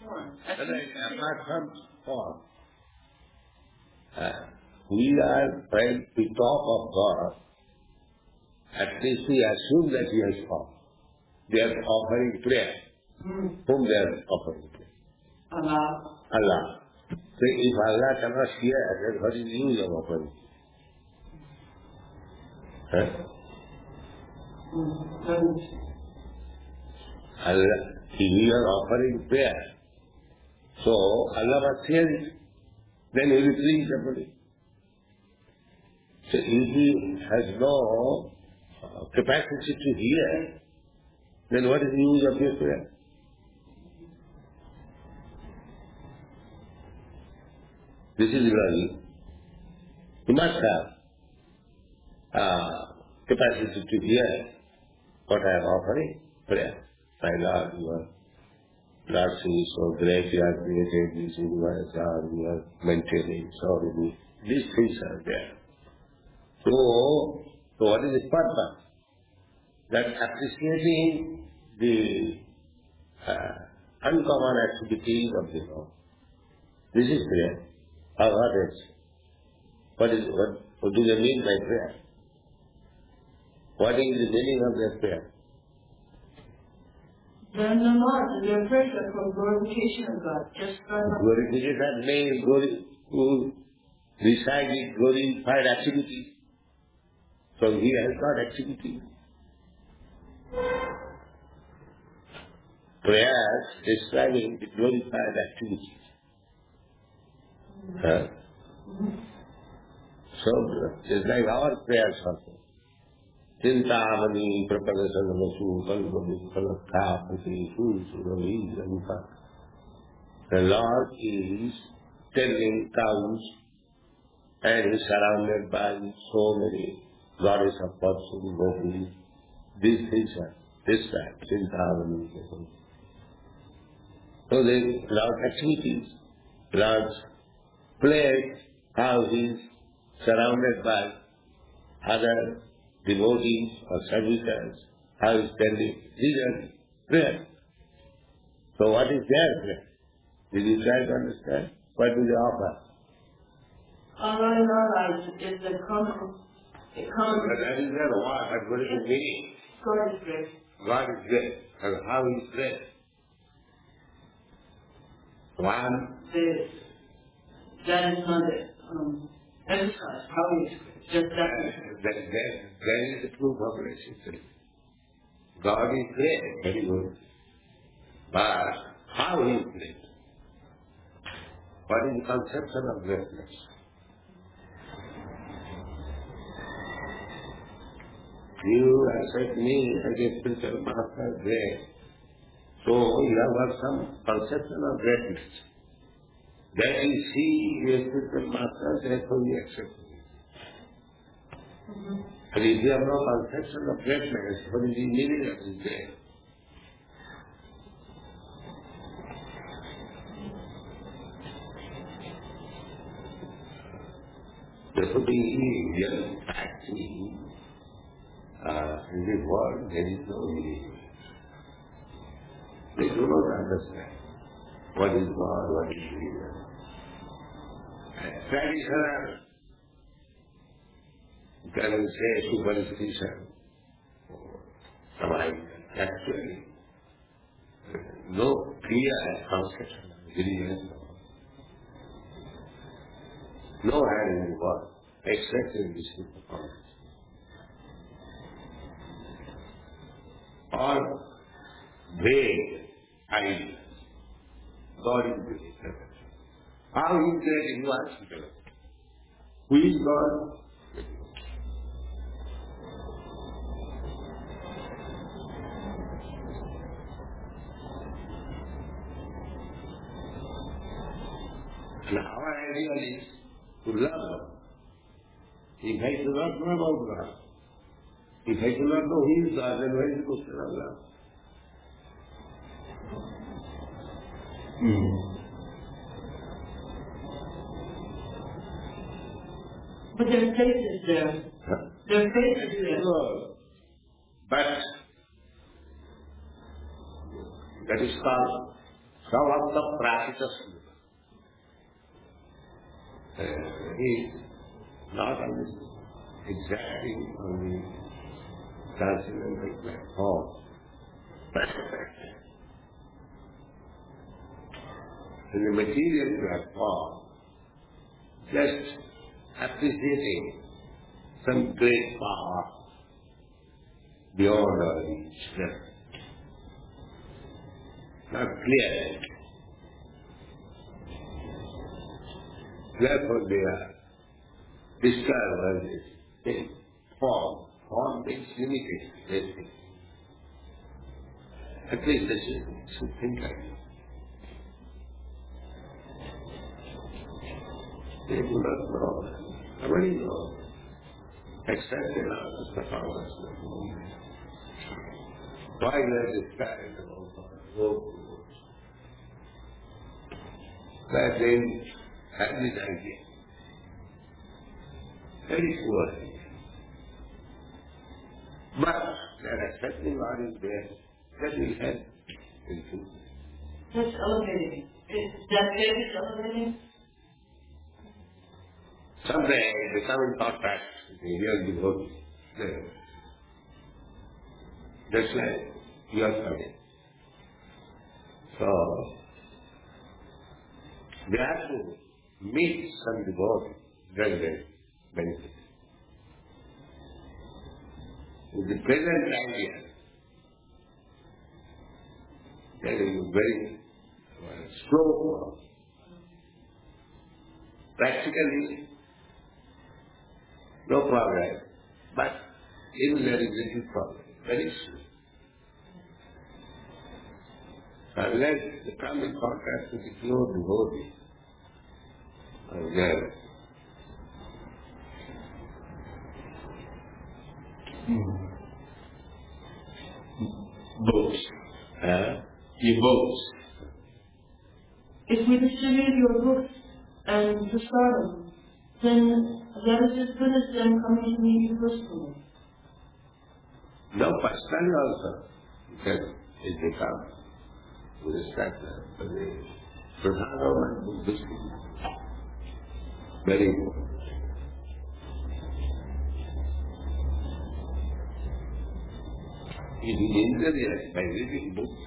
form. Apart from form. We are trying to talk of God. At least we assume that He has form. They are offering prayer. Whom they are offering prayer? Allah. So if Allah cannot hear, then what is the use of offering? Allah, we are offering prayer. So Allah must hear it. Then He will please somebody. So if He has no capacity to hear, then what is the use of your prayer? This is Ibrahim. He must have capacity to hear what I am offering, prayer. My Lord, your Lord is so great, you have created this universe, you are maintaining so many. These things are there. So what is the purpose? That appreciating the uncommon activities of the Lord. This is prayer. What do they mean by prayer? What is the meaning of their prayer? Then the Lord, their prayers are for glorification of God. Just glorification means reciting glorified activity. So He has got activity. Prayers describing the glorified activity. So it's like our prayers also. Chintamani, Prapadasana, Kalpadi, Kalakapati, Suri, Zanka. The Lord is 10 cows and is surrounded by so many goddess of person, gopis. These things are described, Chintamani. So there is Lord's activities, Lord's place, how He is surrounded by other devotees or servitors, how He is standing. These are prayers. So what is their prayer? Did you try to understand? What do they offer? Allah in our lives is the common. But that is their what? What is the meaning? God is great. God is great. And how He is great? One. That is not emphasized. How He is great. Just that. That is the true population. God is great, very good. But how He is great? What is the conception of greatness? You accept me as a spiritual master, great. So you have got some conception of greatness. That you see a spiritual master, therefore you accept me. And if you have no conception of greatness, what is the meaning of this great? Therefore, the real actually in the world there is no meaning. They do not understand what is God, what is real. Traditional, you can say superstition, actually, no clear conception of religion. No hand in the world, except in this performance. All vague ideas. God is great. How is great in one situation? Who is God? And our ideal is to love God. If I do not know about God, if I do not know He is God, then where is the question of love? But their faith is there. Their faith is there. No. But that is called Savakta Prakita is not only exacting on the transcendental platform, but in the material platform, just appreciating some great power beyond our reach. Not clear. Therefore they are described as form. Form means limited, basic. At least they should think like it. They do not know. Nobody knows. Except in our performance. Why they describe about that they have this idea. Very poor idea. But they are accepting what is there. That will help in truth. That's elevating. That faith is elevating? Someday they come in contact with the real devotee. That's like you are coming. So, they have to meet some devotee, then they benefit. In the present idea, there is a very slow. Practically, no progress, but even there is little progress, very slow. Unless they come in contact with the pure devotee, there. Books. You books. If we distribute your books and to stardom, then that is as good as them coming to meet you personally. No, personally also, because it becomes with respect to the Pradhana and Buddhist. Very important. In India, by reading books,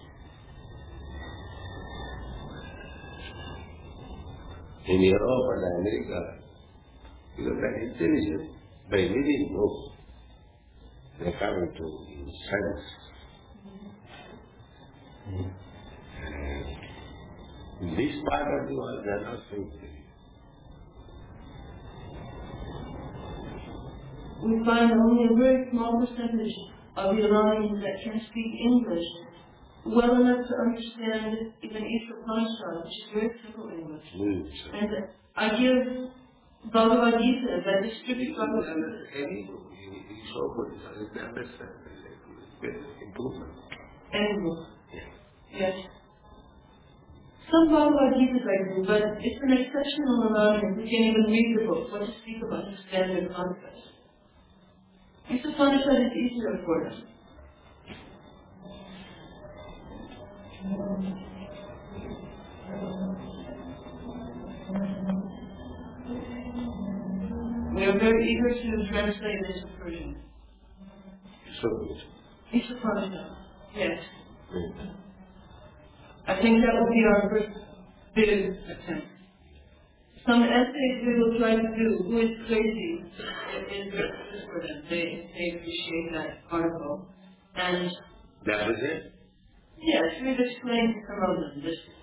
in Europe and America, you are very intelligent. By reading books, they come into sense. In this part of the world, they are not so intelligent. We find only a very small percentage of the Iranians that can speak English well enough to understand even Isha Upanishad, which is very simple English. And I give Bhagavad Gita, that distributes Bhagavad Gita. Improvement. Any book. Yes. Some Bhagavad Gita I do, but it's an exceptional Iranian who can't even read the book, what to speak about the standard concepts. Isha Upanishad is easier for them. We are very eager to translate this to Persian. So good. Isha Upanishad, yes. I think that will be our first big attempt. Some essays we will try to do, Who is Crazy, is for them. They appreciate that article. And that was it? yes, we've explained to some of them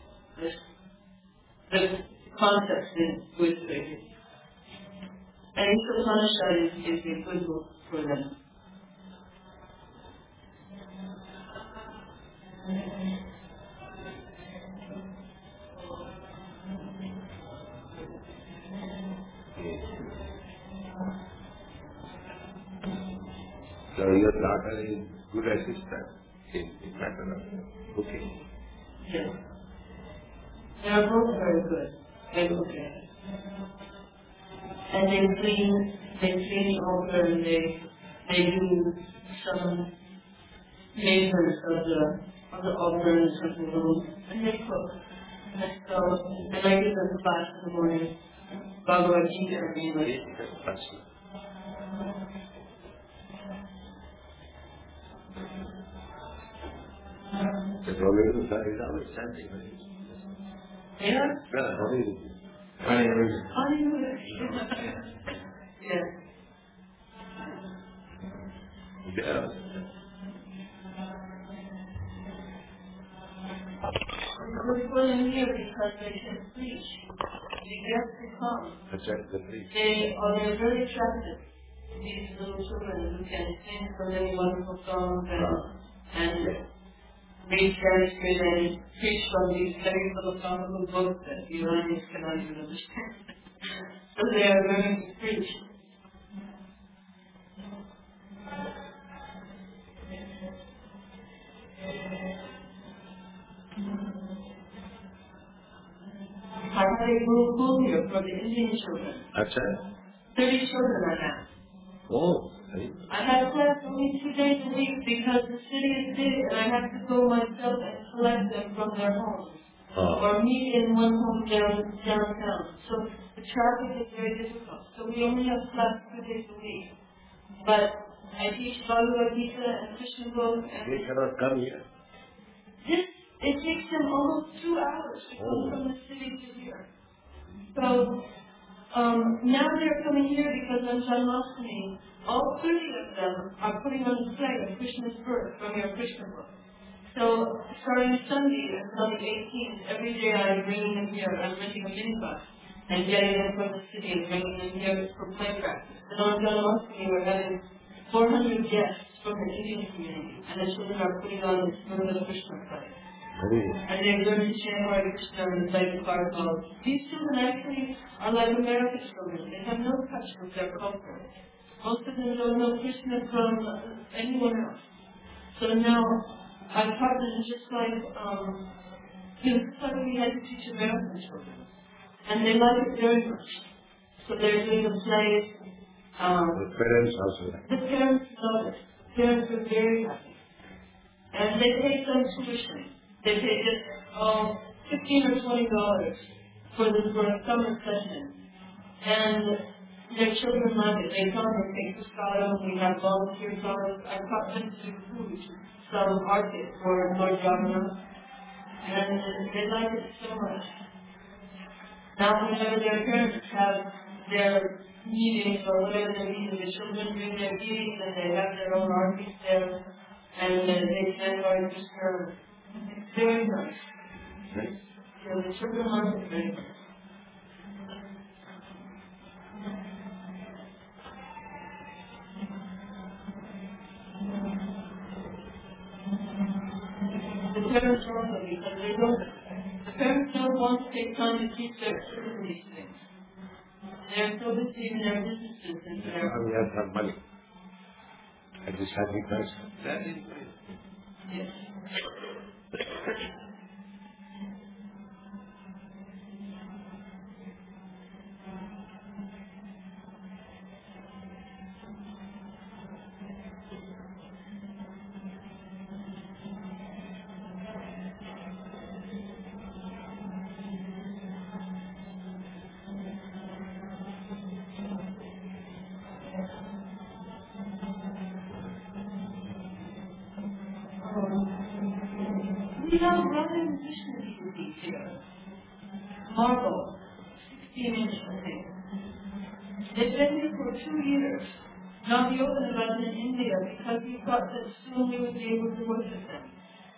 this concept in Who is Crazy. And Isha Upanishad is a good book for them. So your daughter is good assistant in matter of cooking. Yes. They are both very good at cooking. And they clean the altar and they do some maintenance of the on the altar in the temple room, and they cook. And I give them class in the morning. Bhagavad Gita in English. The Hollywood is always chanting. Yeah? Hollywood. Hollywood. Yeah. Yeah. We're pulling here because they can preach. The guests who come. They're very attractive. These little children who can sing so many wonderful songs and read Sanskrit and preach from these very philosophical books that the Iranians cannot even understand. So they are learning to preach. I had a group home here for the Indian children. That's 30 children I have. Oh. I have class only 2 days a week because the city is big and I have to go myself and collect them from their homes. Or meet in one home downtown. So the traffic is very difficult. So we only have class 2 days a week. But I teach Bhagavad Gita and Krishna books. They cannot come here. It takes them almost 2 hours to come from the city to here. So now they're coming here because on Janmashtami, all 30 of them are putting on display of Krishna's birth from your Krishna book. So starting Sunday until the 18th, every day I'm bringing them here. I'm renting a minibus and getting them from the city and bringing them here for play practice. And on Janmashtami, we're having 400 guests from the Indian community, and the children are putting on this little Krishna play. And they're learning to chant Hare Krishna and play the cardinals. These children actually are like American children. They have no touch with their culture. Most of them don't know Krishna from anyone else. So now I've taught them just like, just like we had to teach American children. And they like it very much. So they're doing the plays. The parents also like it. The parents love it. Parents are very happy. And they pay some tuition. They pay just $15 or $20 for a summer session. And their children love it. They come and take prasadam. We have volunteer dollars. I taught them to do food, some market for Lord Jagannath. And they like it so much. Now whenever their parents have their meetings or whatever they're meeting, the children bring their meetings and they have their own armies there. And they stand Hare Krishna. It's very nice. So the children love it very much. The parents also, because the parents don't want to take time to teach their children these things. They're so busy in their businesses and We have some money. I just have to press. That is great. Yes. We have Radha Krishna DVDs here. Marble, 16-inch, I think. They've been here for 2 years. Now we opened them in India because we thought that soon we would be able to worship them.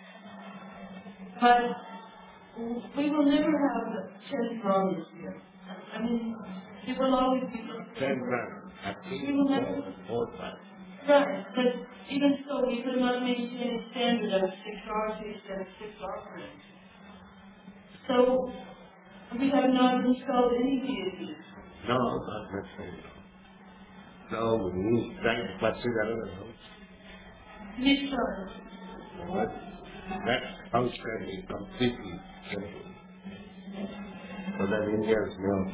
But we will never have 10 drawings here. I mean, it will always be 10 grand. We will never. 4 grand. Right, but even so, we could not maintain a standard of 6 artists and 6 offerings. So, we have not installed any deities. No, not necessarily. No, we trying to pursue another house. Which one? But that house can be completely simple. So that Indians know.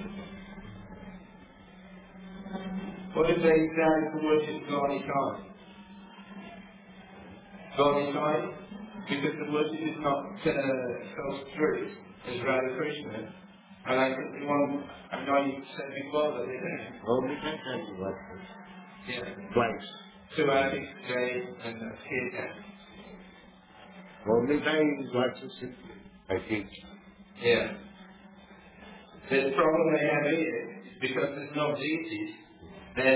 What if they stand to worship Gauri Kai? Gauri Kai? because the worship is not so strict as Radha Krishna. And I think I know you said before that only can you what? Twice. 2 hours a day and a kirtan. Only time is what you simply, I think. Yeah. The problem they have here is because there's no deities, then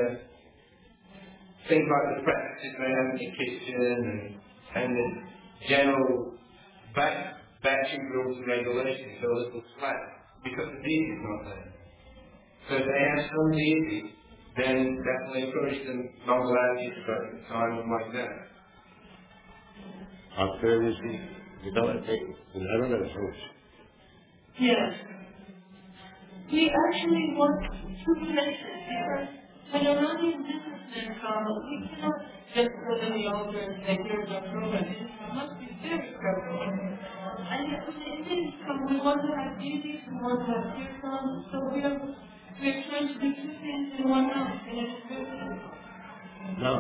things like the practices they have in the kitchen and the general batching rules and regulations are a little flat because the deity is not there. So if they have some deity, then definitely encourage them not allow you to spend time like that. After we see, without a thing, in another approach. Yes. We actually want two places because when a running businessman comes, we cannot just go to the altar and say, here's our program. It must be very careful. And if the Indians come, we want to have deities, we want to have kirtans, so we're trying to do two things in one house, and it's very simple. No.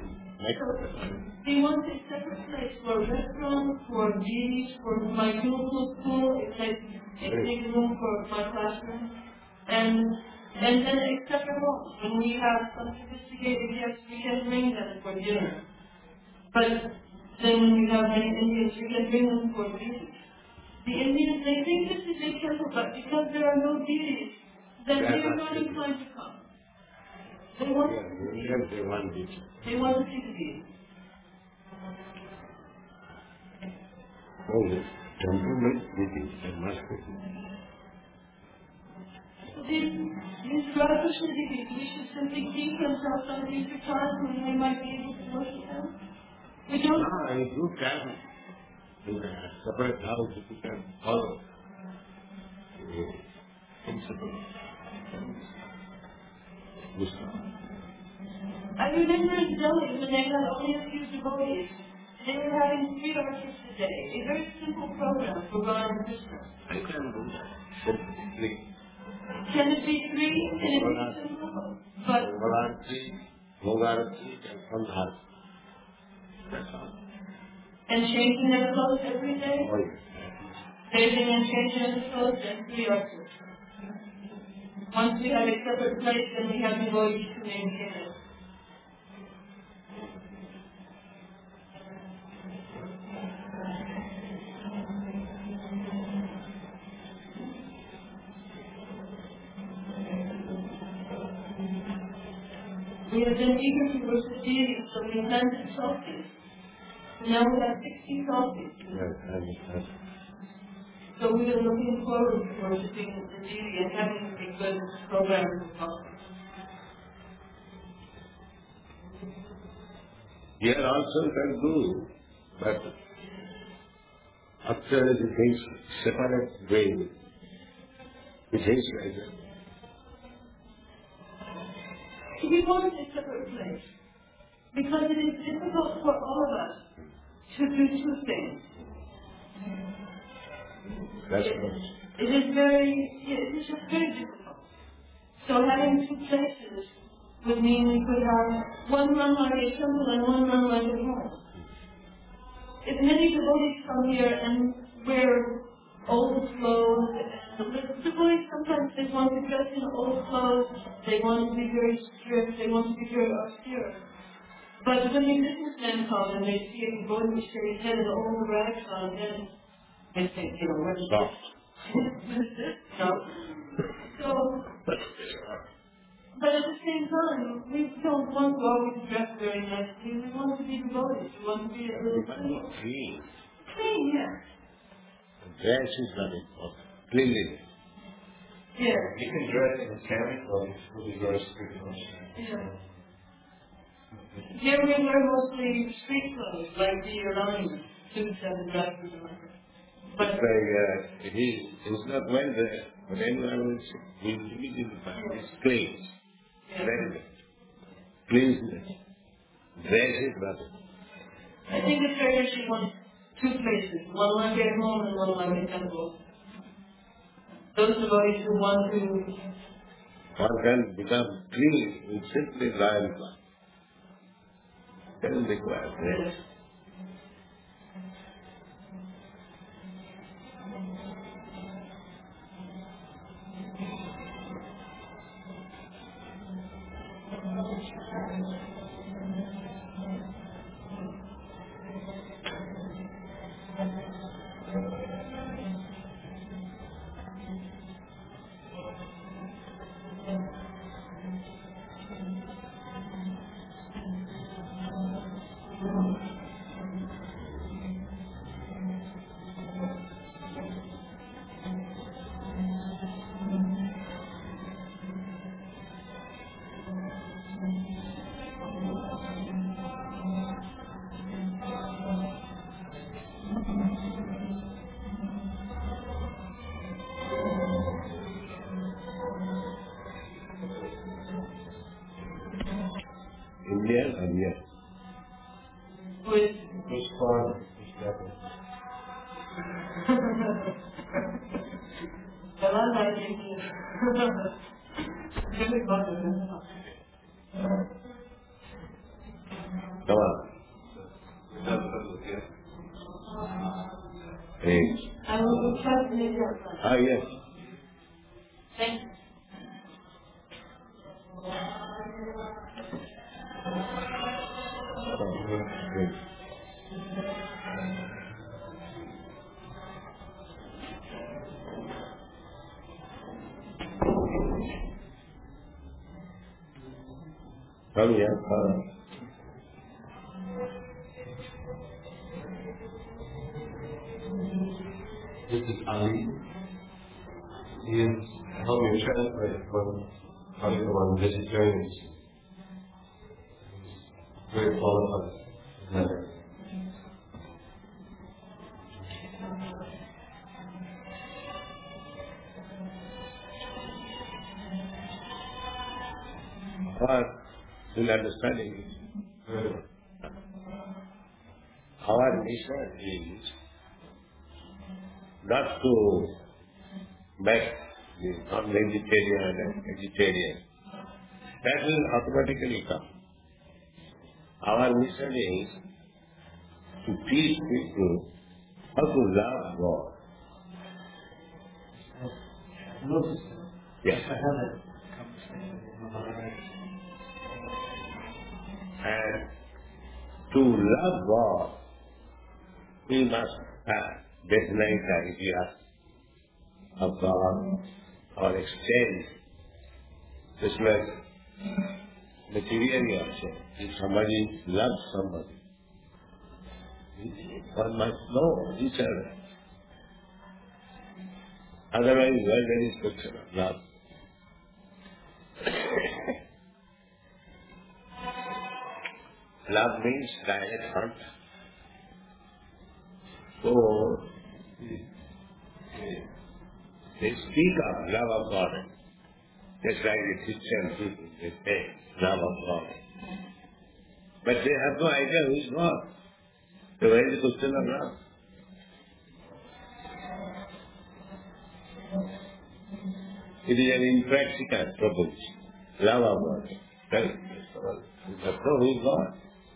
We want a separate place for restaurants, for deities, for my local school, it's like a big room for my classroom. And then a separate home. When we have some sophisticated guests, we can bring them for dinner. But then when we have many Indians, we can bring them for deities. The Indians, they think this is a temple, but because there are no deities, then they are not inclined to come. They want to see the deity. Only temperament meetings and masquerade. These Radha Krishna deities, we should simply keep themselves on future times when we might be able to worship them. We don't. No, you can. In a separate house, you can follow. Principle. I remember in Delhi when they had only a few devotees. They were having 3 orchestra a day, a very simple program for Radha and Krishna. I can do that. Simply. Can it be 3? Can it be simple? But Mogarati and Sandhar. That's all. And changing their clothes every day? Oh, yes. Bathing and changing their clothes and 3 orchestra. Once we have a separate place, then we have devotees to maintain it. We have been eager to worship deities, so we planted solstice. Now we have 60 solstices. Yes, I understand. So we are looking forward to worshiping the deity and having a good program for solstice. Here also can do, but after the things separate way, it is like that. We want a separate place because it is difficult for all of us to do 2 things. That's right. It is just very difficult. So having 2 places would mean we could have one run like a temple and one run like a home. If many devotees come here and wear old clothes, the devotees sometimes they want to dress in old clothes, they want to be very strict, they want to be very austere. But when the businessmen come and they see a devotee with shaved head and old rags on, then they think, what is this? No. But at the same time, we don't want to always dress very nicely. We want to be devotees. We want to be a little clean. Clean, yes. Dress is very important. Cleanliness. Yes. You can dress in camel clothes with a very strict function. Yeah. Here we wear mostly street clothes, like the Iranians, suits and dresses. But it's not well there, but anyone will live in the family. It's clean. Very good. Cleanness. Dress is better. I think the church wants 2 places, one like at home and one like a temple. Those devotees who want to... One can become clean in simply royal life. Doesn't require dress. Earlier or yes? Which form? Which level? Come on. Hey. I will try to make your friend. Ah, yes. Thank you. Come here. This is Ali. He is helping me translate from article on vegetarians. He's very qualified. In understanding our mission is not to make the non-vegetarian and vegetarian. That will automatically come. Our mission is to teach people how to love God. Yes. And to love God, we must have definite idea of God or exchange. Just like materially also, if somebody loves somebody, one must know each other. Otherwise, where there is question of love. Love means direct contact. So, they speak of love of God. Just like the Christian people, they say love of God. But they have no idea who is God. So where is the question of love? It is an impractical proposition. Love of God. Right? You have no who is God.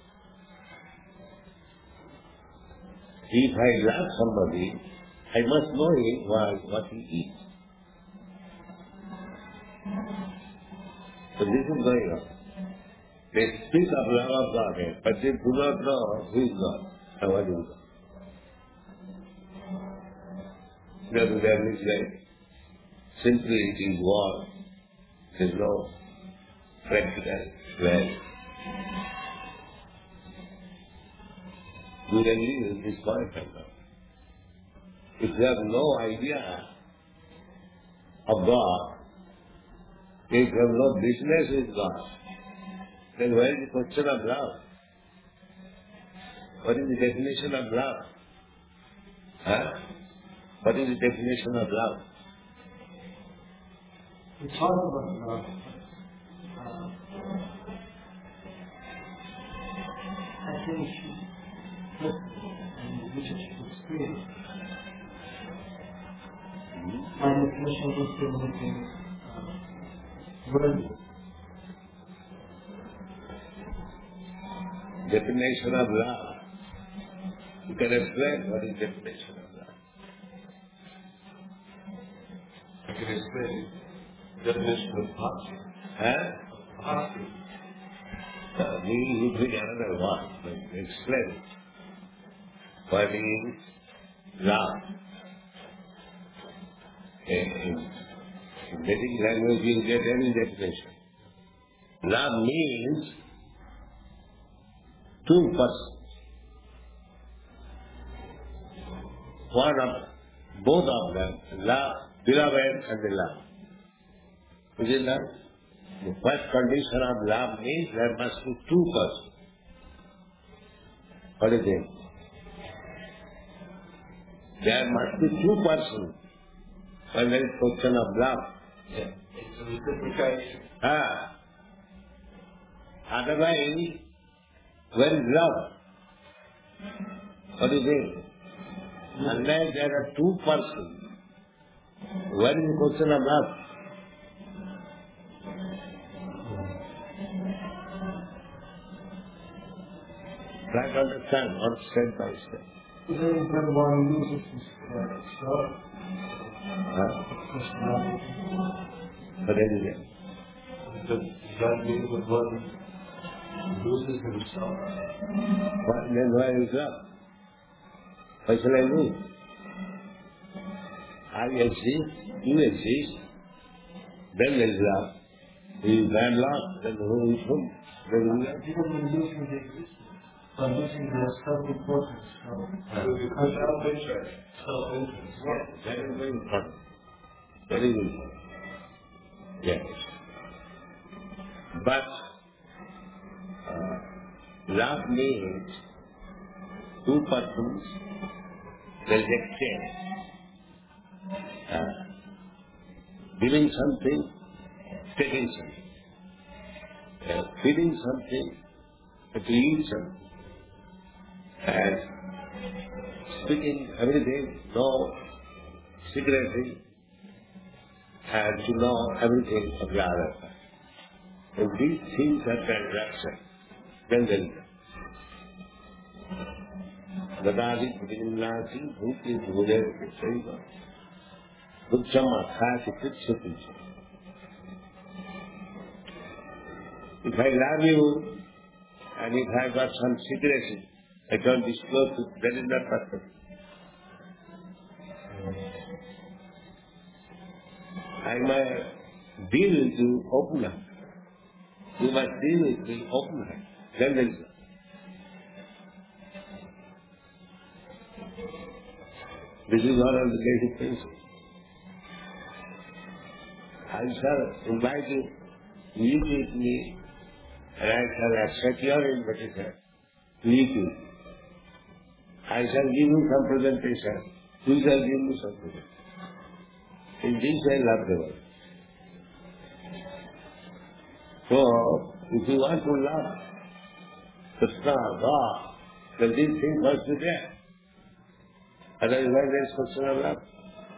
If I love somebody, I must know him what he is. So this is going on. They speak of love of God, but they do not know who is God and what is God. There is like, simply it is war. There is no practical value. You can live in this point right now. If you have no idea of God, if you have no business with God, then where is the question of love? What is the definition of love? What is the definition of love? We talk about love. I think and which is experience. My definition is worthy. Definition of love. You can explain what is definition of love. I can explain definition of passion. Passion. You bring another one. Explain. What is love? In Vedic language you get any definition. Love means two persons. Both of them, love, beloved and the love. Is it love? The first condition of love means there must be two persons. What do you think? There must be two persons when there is question of love. Yeah. It's a reciprocation. Otherwise, Where is love? What do you think? Unless there are two persons, where is the question of love? Try to understand what step by step. When one loses his self, But anyway, that means that one loses himself. then why is love? Why shall I lose? I exist, you exist, then there is love. If I am lost, then who is whom? Then we are. People will losing the existence, but losing their self-importance. Because self-interest. Self-interest. Yes, that is very important. Very important. Yes. But love means two persons, there is exchange. Giving something, taking something. Feeding something, to eat something. And speaking everything, know secretly, and to know everything of the other side. If these things are transaction, then there is Gadadi Pudinati, Bhuti, Bhude, Seva, Bhutchama, Khasi, Pitsupi. If I love you, and if I got some secrecy, I don't disclose it, that is not perfect. I must deal with you openly. You must deal with me openly. Then there is love. This is one of the basic principles. I shall invite you to eat with me, and I shall accept your invitation to eat with you. I shall give you some presentation. You shall give me some presentation. In this I love the world. So, if you want to love Krishna, God, then these things must be there. Otherwise, there is question of love.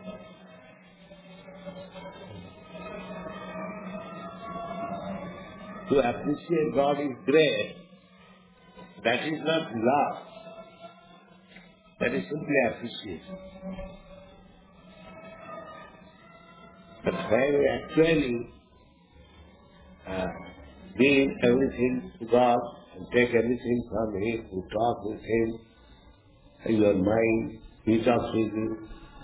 To appreciate God is great. That is not love. That is simply appreciation. But when we actually give everything to God and take everything from Him, you talk with Him, in your mind, He talks with you.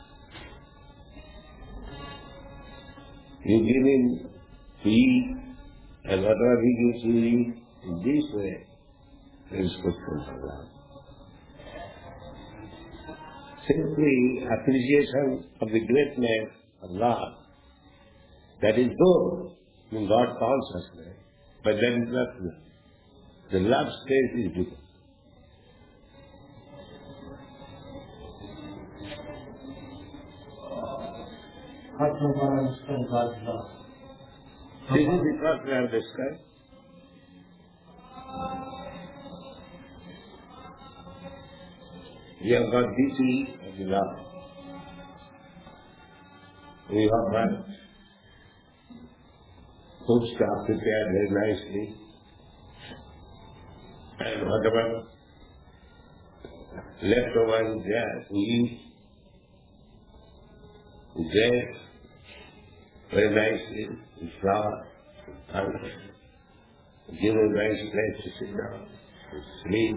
You give Him to eat, and whatever He gives you eat, in this way, there is question for love. Simply appreciation of the greatness of love. That is good. When God calls us there. But that is not love. The love state is different. How can one understand God's love? This is because we have discussed. We have got deeply of the love. We have got food stuff prepared very nicely. And whatever leftover is there, we eat. We dress very nicely, with flour, and give a nice place to sit down, to sleep.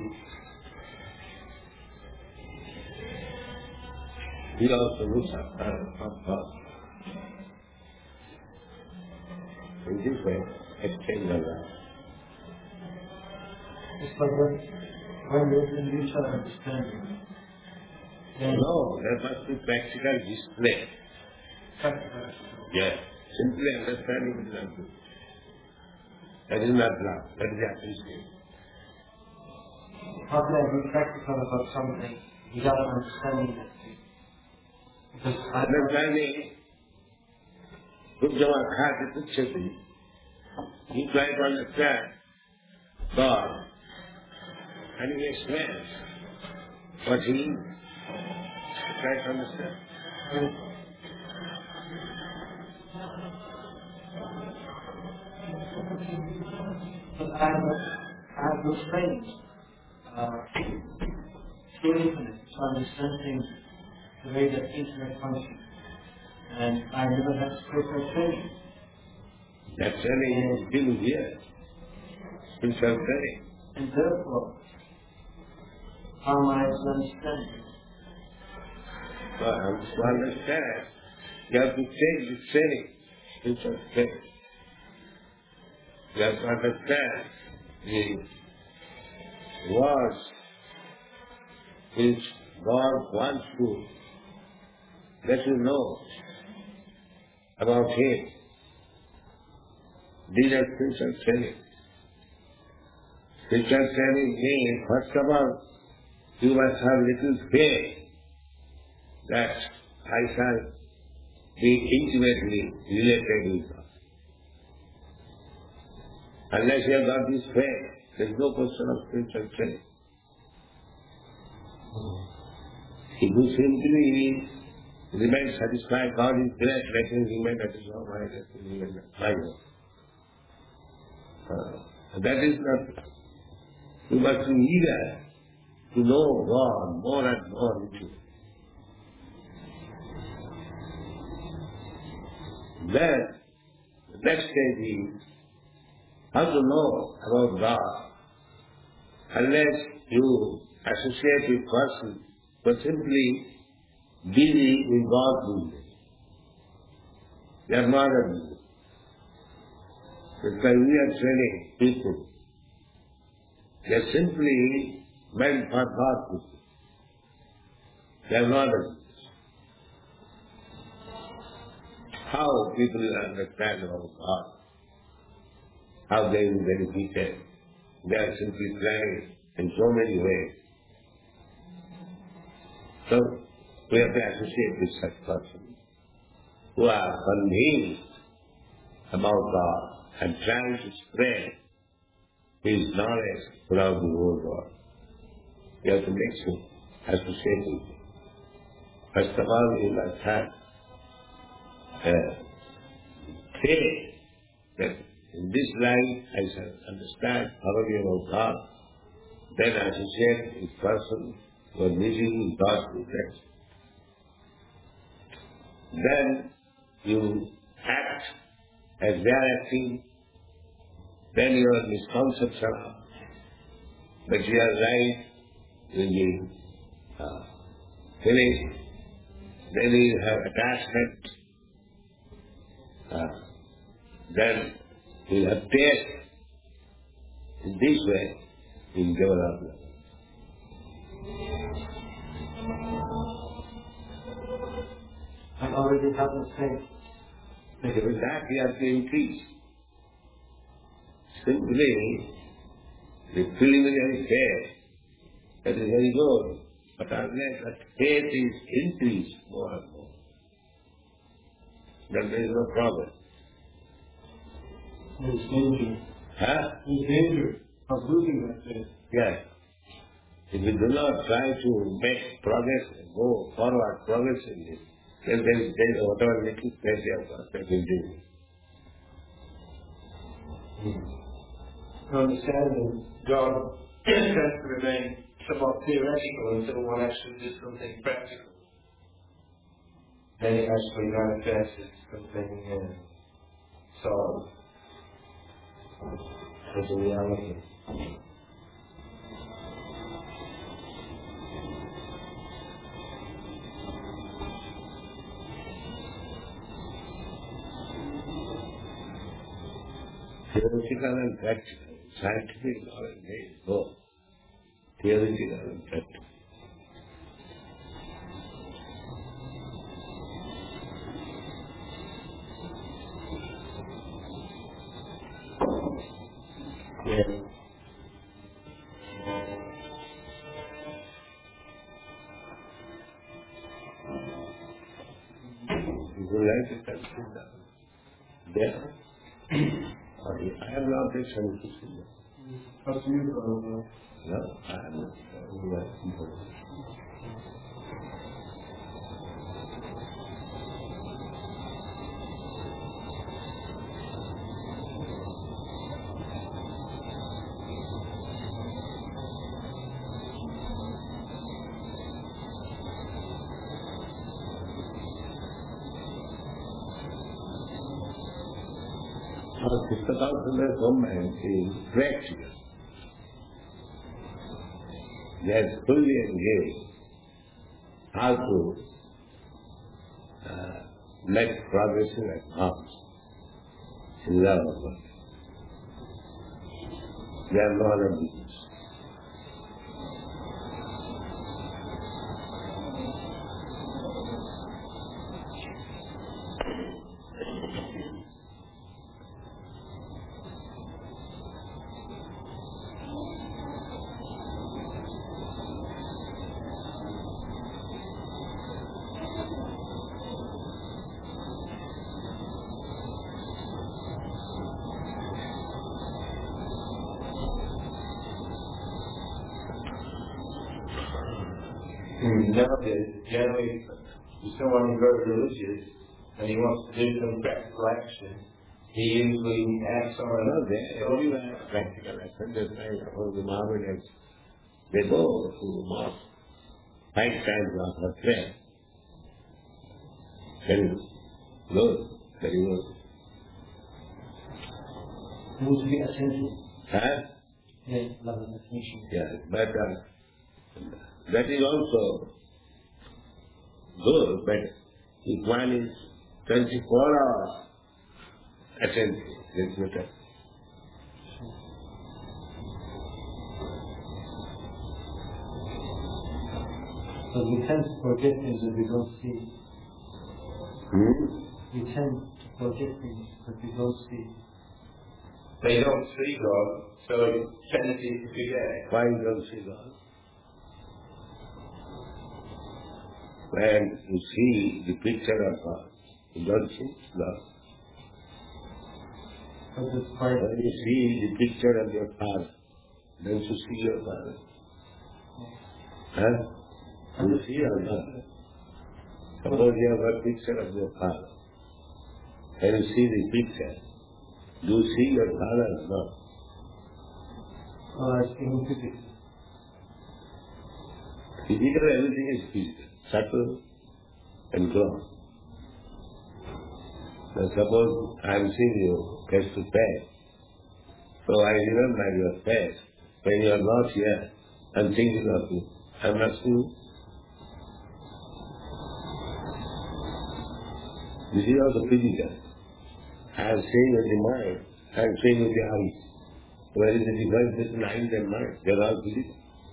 We also look up. In this way, exchange of love. It's like when we're in mutual understanding. No, there must be practical display. Practical. Yes. Simply understanding is not good. That is not love. That is appreciation. How can I be practical about something without understanding it? Because Understanding, Bhutjama Khati Puchati, you try to understand God, and he explains what he is. Try to understand. But I have no strength through infinite to understand things the way that internet functions. And I never had spiritual training. That training is given here. Spiritual training. And therefore, how am I to understand it? Well, to understand, you have to take the training. Spiritual training. You have to understand the words which God wants to let you know about Him. These are spiritual training. Spiritual training means, first of all, you must have little faith that I shall be intimately related with God. Unless you have got this faith, there is no question of spiritual training. If you simply remain satisfied, God is great, let him remain at his own mind, let him remain at my own. That is not, you must be eager to know God more and more with you. Then, the next stage is how to know about God. Unless you associate with person who are simply busy in God's business. They are not a business. Because we are training people. They are simply meant for God's business. They are not a business. How people understand about God? How they will benefit them? They are simply planning in so many ways. So, we have to associate with such persons who are convinced about God and trying to spread His knowledge throughout the whole world. We have to mix with, associate with Him. First of all, we must have faith that in this life I shall understand thoroughly about God, then associate with persons who are meeting with God's effects. Then you act as they are acting, then your misconception that you are right will be finished. Then you have attachment. Then you have taste. In this way, you will develop love. I already have the faith. With that you have to increase. Simply, the preliminary faith, that is very good. But unless that faith is increased more and more, then there is no problem. There is danger. Huh? There is danger of losing that faith. Yes. If we do not try to make progress, go forward, progress in this, then there is whatever little faith you have got, that will do. Understanding God tends to remain somewhat theoretical until one actually does something practical. Then it actually manifests as something solid, as a reality. Theoretical and practical. Scientific knowledge may go. Theoretical and practical. Yes. Would you like to consider there? I have not reached any decision. Up to you, Prabhupada. No, I am not. Pustakalpana government is practical. They are fully engaged how to make progress in advance in love of God. They are not a business. Nowadays, generally, if someone is very religious and he wants to do some practical action, he usually asks someone No, everywhere practical action, they say, the Mohammedans, they go to the mosque 5 times after prayer. Very good, very good. Mostly attention. Huh? Yes, love and attention. Yes, but that is also good, but if one is 24 hours attentive, it's better. But we tend to forget things that we don't see. We tend to forget things that we don't see. They don't see God, so it's tendency to forget. Why you don't see God? When you see the picture of God, you don't see God. When you see the picture of your father, don't you see your father? Huh? You see or not? Suppose you have a picture of your father. When you see the picture, do you see your father or not? I see him physically. Physical, everything is physical, subtle and gross. Now suppose I am seeing you face to face, so I remember your face. When you are not here, I am thinking of you. I am not seeing you. This is also physical. I am seeing with the mind, I am seeing with the eyes. Where is the difference between eyes and mind? They are all physical.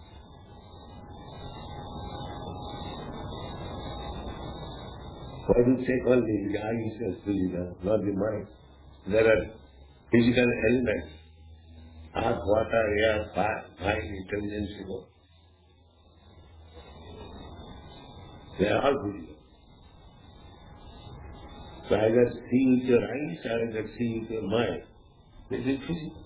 Why do you take only the eyes as physical, not the mind? There are physical elements. Earth, water, air, fire, mind, intelligence, ego. They are all physical. So either see with your eyes or either see with your mind. This is physical.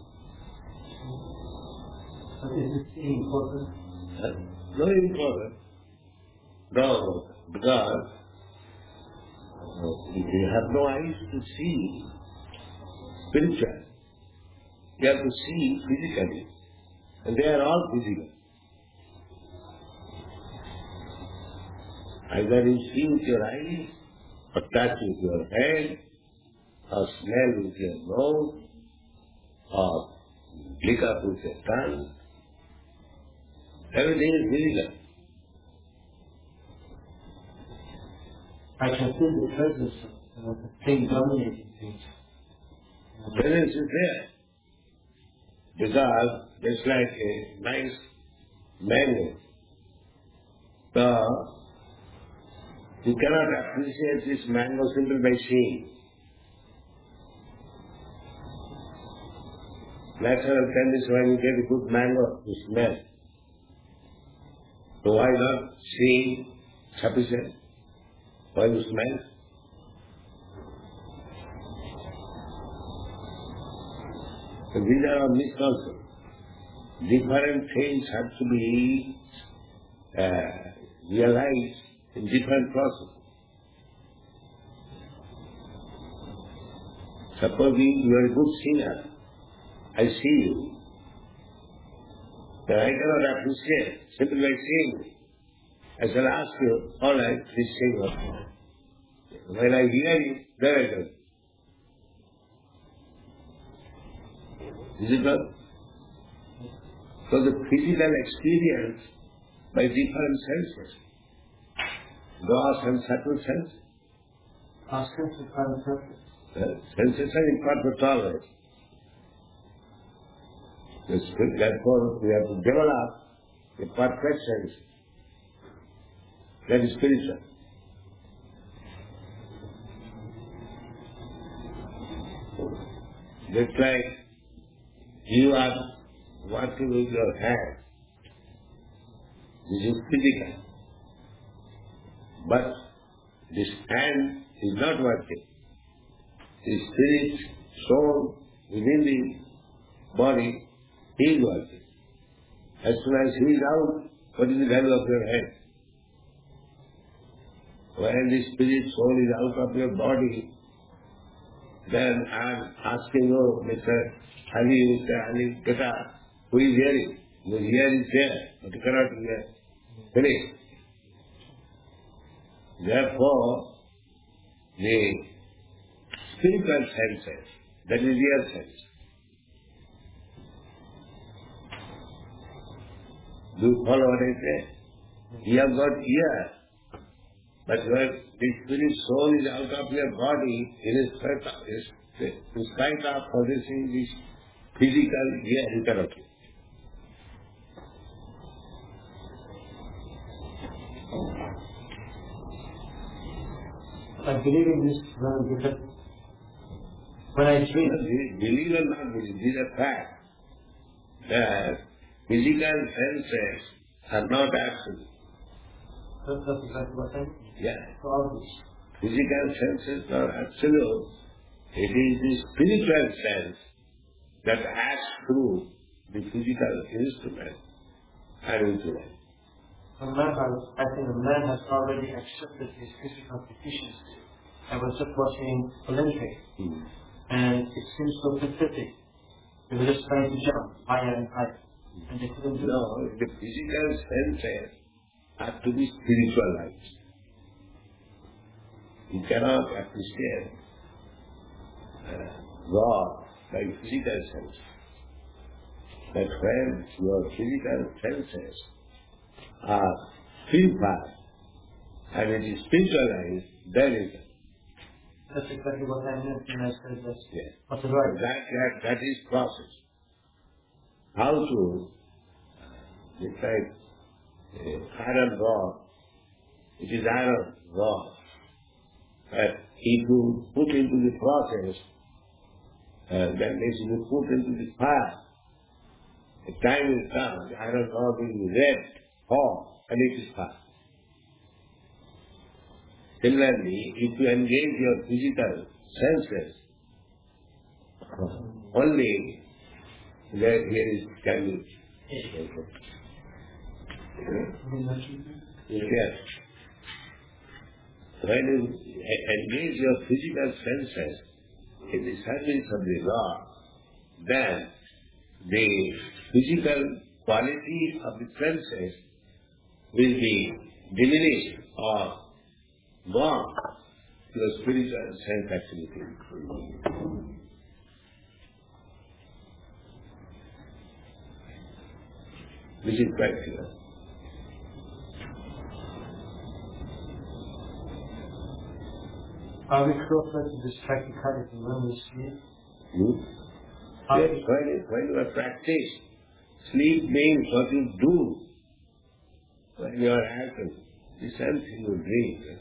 But is it important? No important. No, because you have no eyes to see spiritual. You have to see physically. And they are all physical. Either you see with your eyes, or touch with your hand, or smell with your nose, or lick up with your tongue. Everything is physical. I can feel the presence of the thing dominating things. Presence is there. Because it's like a nice mango. So, you cannot appreciate this mango simply by seeing. Natural tendency when you get a good mango, you smell. So why not seeing sufficient? Why you smell? So these are our misconceptions. different things have to be realized in different processes. Supposing you are a good singer, I see you, then I cannot appreciate simply by seeing. I shall ask you, all right, please sing what you want. When I hear you, then I do. Is it not? So the physical experience by different senses, gross and subtle senses. Our senses are imperfect. Senses are imperfect always. Therefore, we have to develop a perfect sense. That is spiritual. Just like you are working with your hand, this is physical. But this hand is not working. The spirit, soul within the body is working. As soon as he is out, what is the value of your hand? When the spirit, soul is out of your body, then I am asking you, Mr. Ali, get up. Who is hearing? The ear is there, but you cannot hear. Finish. Therefore, the spiritual senses, that is real sense. Do you follow what I say? You have got ear, but when the spirit soul is out of your body, in spite of possessing this physical ear, you cannot hear. I believe in this because when I dream, believe or not believe, this is a fact. That physical senses are not absolute. That's exactly what I mean. Yeah. So obvious. Physical senses are absolute. It is the spiritual sense that acts through the physical instrument and intellect. I think a man has already accepted his physical deficiency. I was just watching Olympics, and it seems so pathetic. They were just trying to jump higher and higher, and they couldn't do it. No, the physical senses have to be spiritualized. You cannot appreciate God by physical sense. That when your physical senses are purified and it is spiritualized, then it is. That's exactly what I meant when I said that. Yes. What's the right? That is process. How to decide iron rod. It is iron rod. But if you put into the process, then it is put into the fire. The time will come, the iron rod will be red, hot, and it is fire. Similarly, if you engage your physical senses, only there here is can you. Yes. When you engage your physical senses in the service of the Lord, then the physical quality of the senses will be diminished or gone to the spiritual sense activity. Which is quite clear. Are we closer to this practicality when we sleep? Yes, when you are practiced, sleep means what you do when you are acting. The same thing you dream.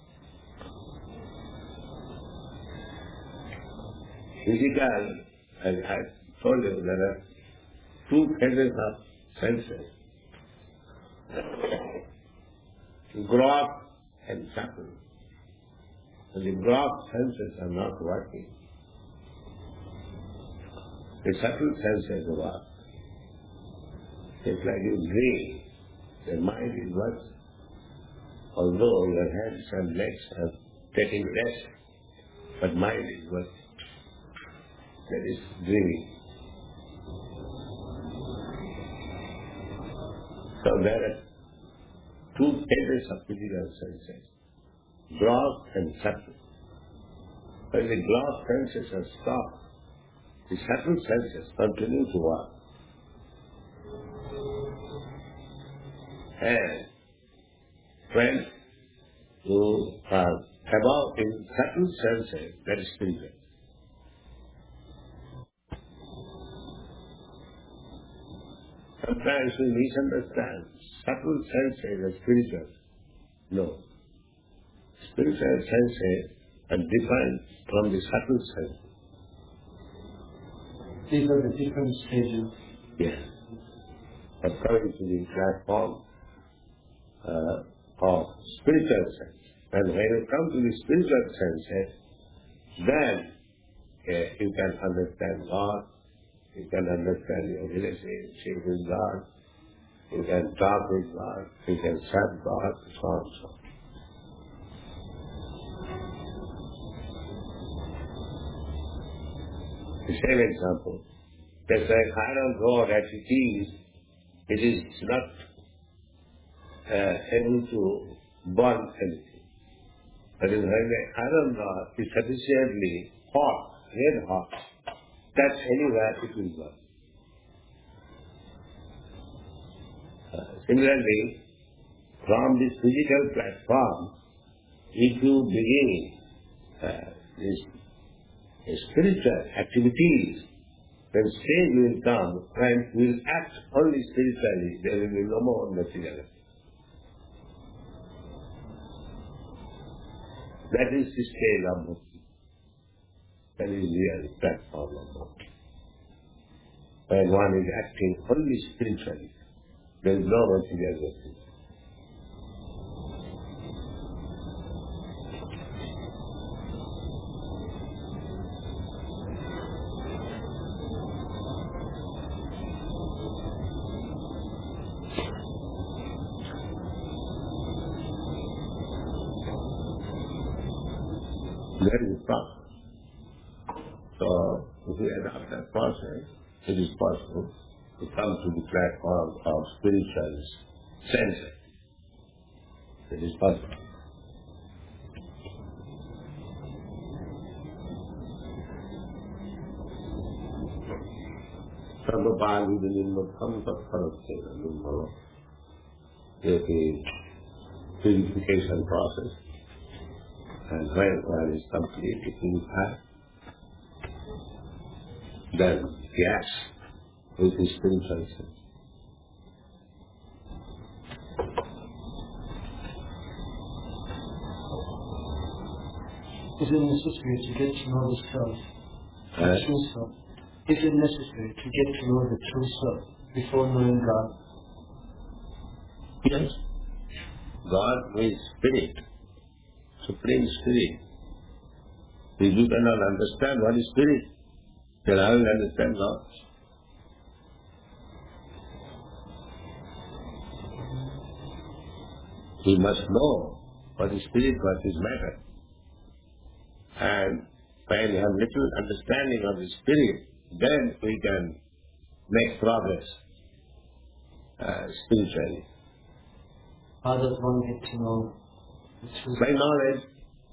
Physical, as I told you, there are two phases of senses. Gross and subtle. So the gross senses are not working. The subtle senses work. It's like you dream. The mind is what, although your hands and legs are taking rest, but mind is what, that is dreaming. So there are two phases of physical senses, gross and subtle. When the gross senses are stopped, the subtle senses continue to work. And when you are above in subtle senses, that is spiritual. Sometimes we misunderstand subtle senses as spiritual. No. Spiritual senses are different from the subtle senses. These are the different stages. Yes. According to the platform of spiritual sense. And when you come to the spiritual senses, then you can understand God, you can understand your relationship with God, you can talk with God, you can serve God, so on and so on. The same example, just like iron rod as it is not able to burn anything. But when the iron rod is sufficiently hot, red hot, touch anywhere it will burn. Similarly, from this physical platform, if you begin these spiritual activities, then stage will come when we will act only spiritually, there will be no more materiality. That is the stage of bhakti. That is real platform of bhakti. When one is acting only spiritually, there is no materiality. That is the process. So, if we adopt that process, it is possible to come to the platform of spiritual senses. It is possible. Sarvapali Vilimbatham Tatparatena Lumbhava. There is a purification process. And when one is completely purified, then yes, with the spiritual sense. Is it necessary to get to know the self, the true self? Is it necessary to get to know the true self before knowing God? Yes. God means spirit, supreme spirit. If you cannot understand what is spirit, then how will you understand God? We must know what is spirit, what is matter. And when you have little understanding of the spirit, then we can make progress spiritually. How does one get to know the true By knowledge.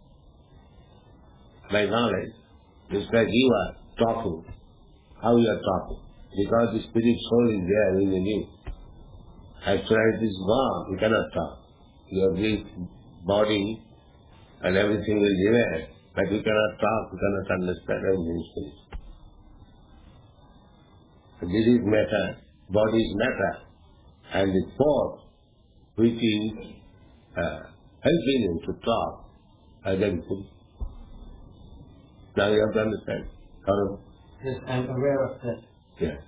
By knowledge. Just like you are talking. How you are talking. Because the spirit soul is there in you. Actually it is gone. You cannot talk. Your weak body and everything will remain. But you cannot talk, you cannot understand everything is finished. This is matter, body is matter. And the force which is helping him to talk identity. Now you have to understand. Yes, I'm aware of that. Yes.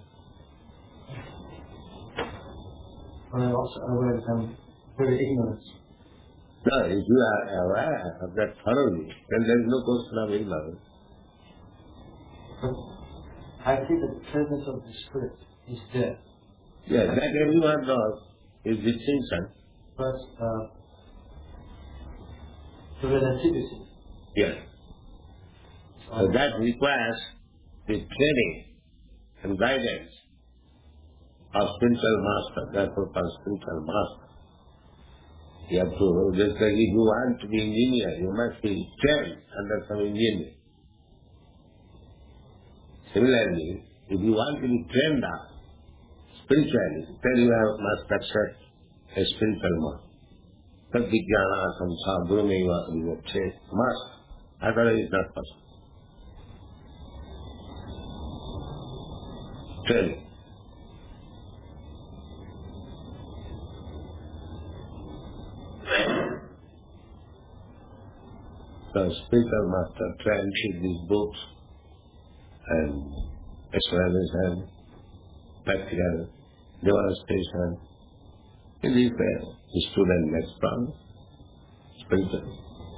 But I'm also aware that I'm very ignorant. No, if you are aware of that thoroughly, then there is no question of ignorance. But I feel that the presence of the Spirit is there. Yes, that everyone knows is distinction. But the relativity. Yes. So that requires the training and guidance of spiritual master. Therefore, called spiritual master. You have to, just like if you want to be engineer, you must be trained under some engineer. Similarly, if you want to be trained up spiritually, then you must accept a spiritual master. But Vijnana, Samsa, Gurumeva, you will say, must. Otherwise it's not possible. Training. The spiritual master translates these books and explanation, practical demonstration. It is the student makes from spiritual.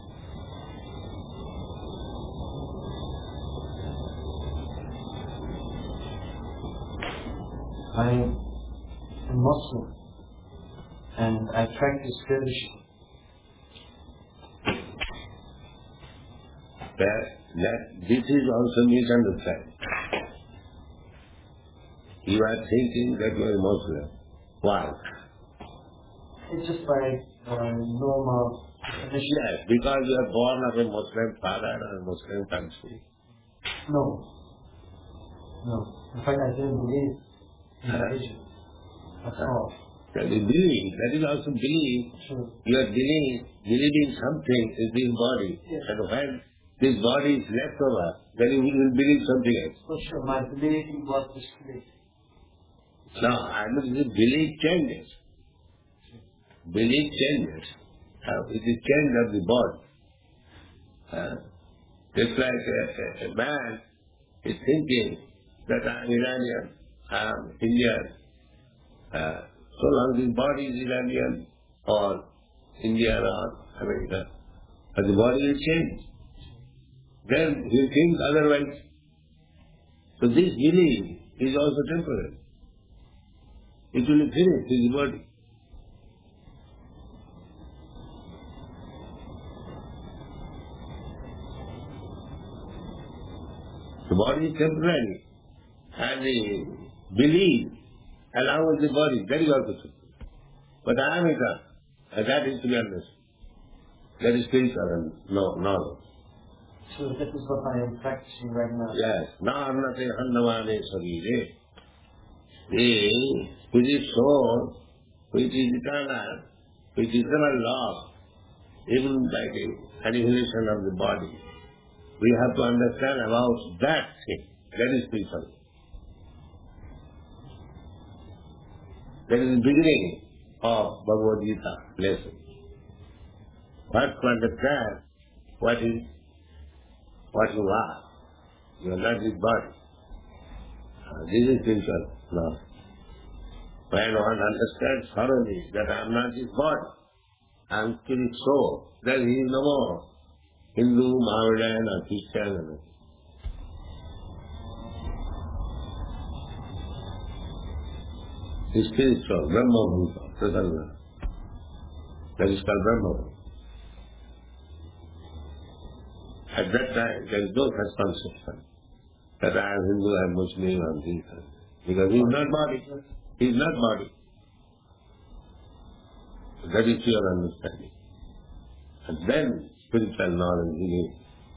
I am a Muslim and I practice tradition. This is also misunderstood. You are thinking that you are Muslim. Why? It's just by normal definition. Yes, because you are born of a Muslim father and a Muslim country. No. In fact, I didn't believe in religion at all. That is belief. That is also belief. True. You are believing something in this body. Yes. And when this body is left over, then you will believe something else. So sure, my belief was disbelief. No, I mean the belief changes. Belief changes. It is change of the body. Just like a man is thinking that I am Iranian, I am Indian. So long his body is Iranian or Indian or American, but the body will change. Then he thinks otherwise. So this belief is also temporary. It will finish his body. The body is temporary. And the belief along with the body, that is also temporary. But I am eternal. And that is to be understood. That is spiritual knowledge. So this is what I am practicing right now. Yes. Nārnate hannavāne sarīre. The spirit soul, which is eternal, which is eternal law, even by the annihilation of the body, we have to understand about that thing. That is spiritual. That is the beginning of Bhagavad Gita lesson. First to understand what you are. You are not this body. This is spiritual law. When one understands thoroughly that I am not this body, I am spirit soul, then he is no more Hindu, Mohammedan or Christian. He is spiritual, Brahma Bhuta, Prasanna. That is called Brahma. At that time, there is no such conception that I am Hindu, I am Muslim, I am this. Because he is not body. He is not body. That is your understanding. And then spiritual knowledge begins.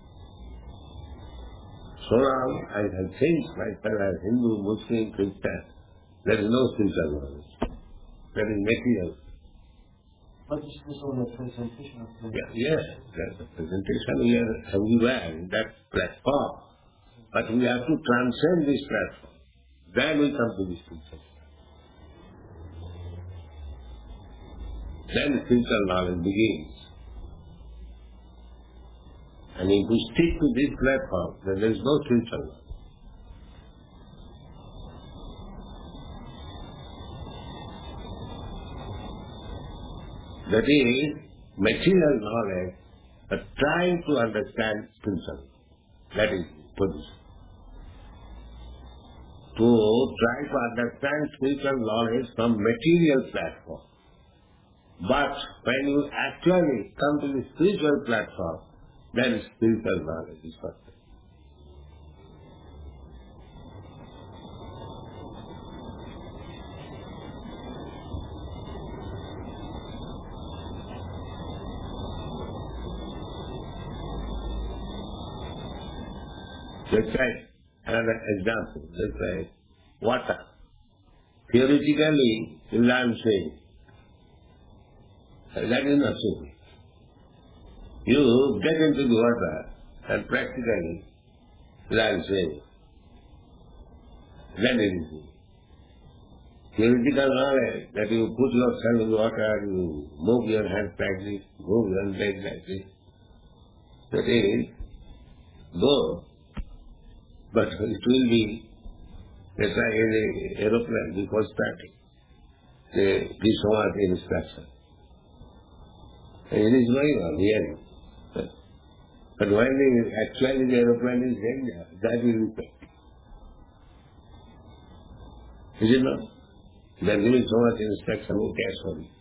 So long I think myself as Hindu, Muslim, Christian, there is no spiritual knowledge. That is material. But this is only a presentation of the... Yes, that's a presentation. We are everywhere in that platform. But we have to transcend this platform. Then we come to this spiritual. Then spiritual knowledge begins. And if we stick to this platform, then there is no spiritual knowledge. That is material knowledge, but trying to understand spiritual. That is position. to try to understand spiritual knowledge from material platform. But when you actually come to the spiritual platform, then spiritual knowledge is perfect. Let's take another example. Let's say water. Theoretically, you learn swimming. That is not swimming. You get into the water and practically learn swimming. That is it. Theoretical knowledge that you put yourself in the water, you move your hands like this, move your legs like this. That is good. But it will be, let's say in the aeroplane before starting, they give so much instruction. And it is going on, hearing. But when actually the aeroplane is danger, that will be paid. Is it not? They are giving so much instruction, who cares for it?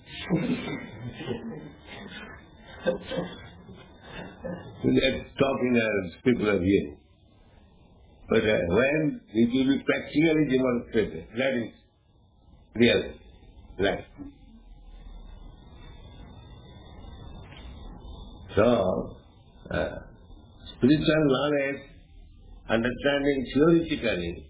They are talking as people are hearing. But when it will be practically demonstrated, that is real life. So, spiritual knowledge, understanding theoretically,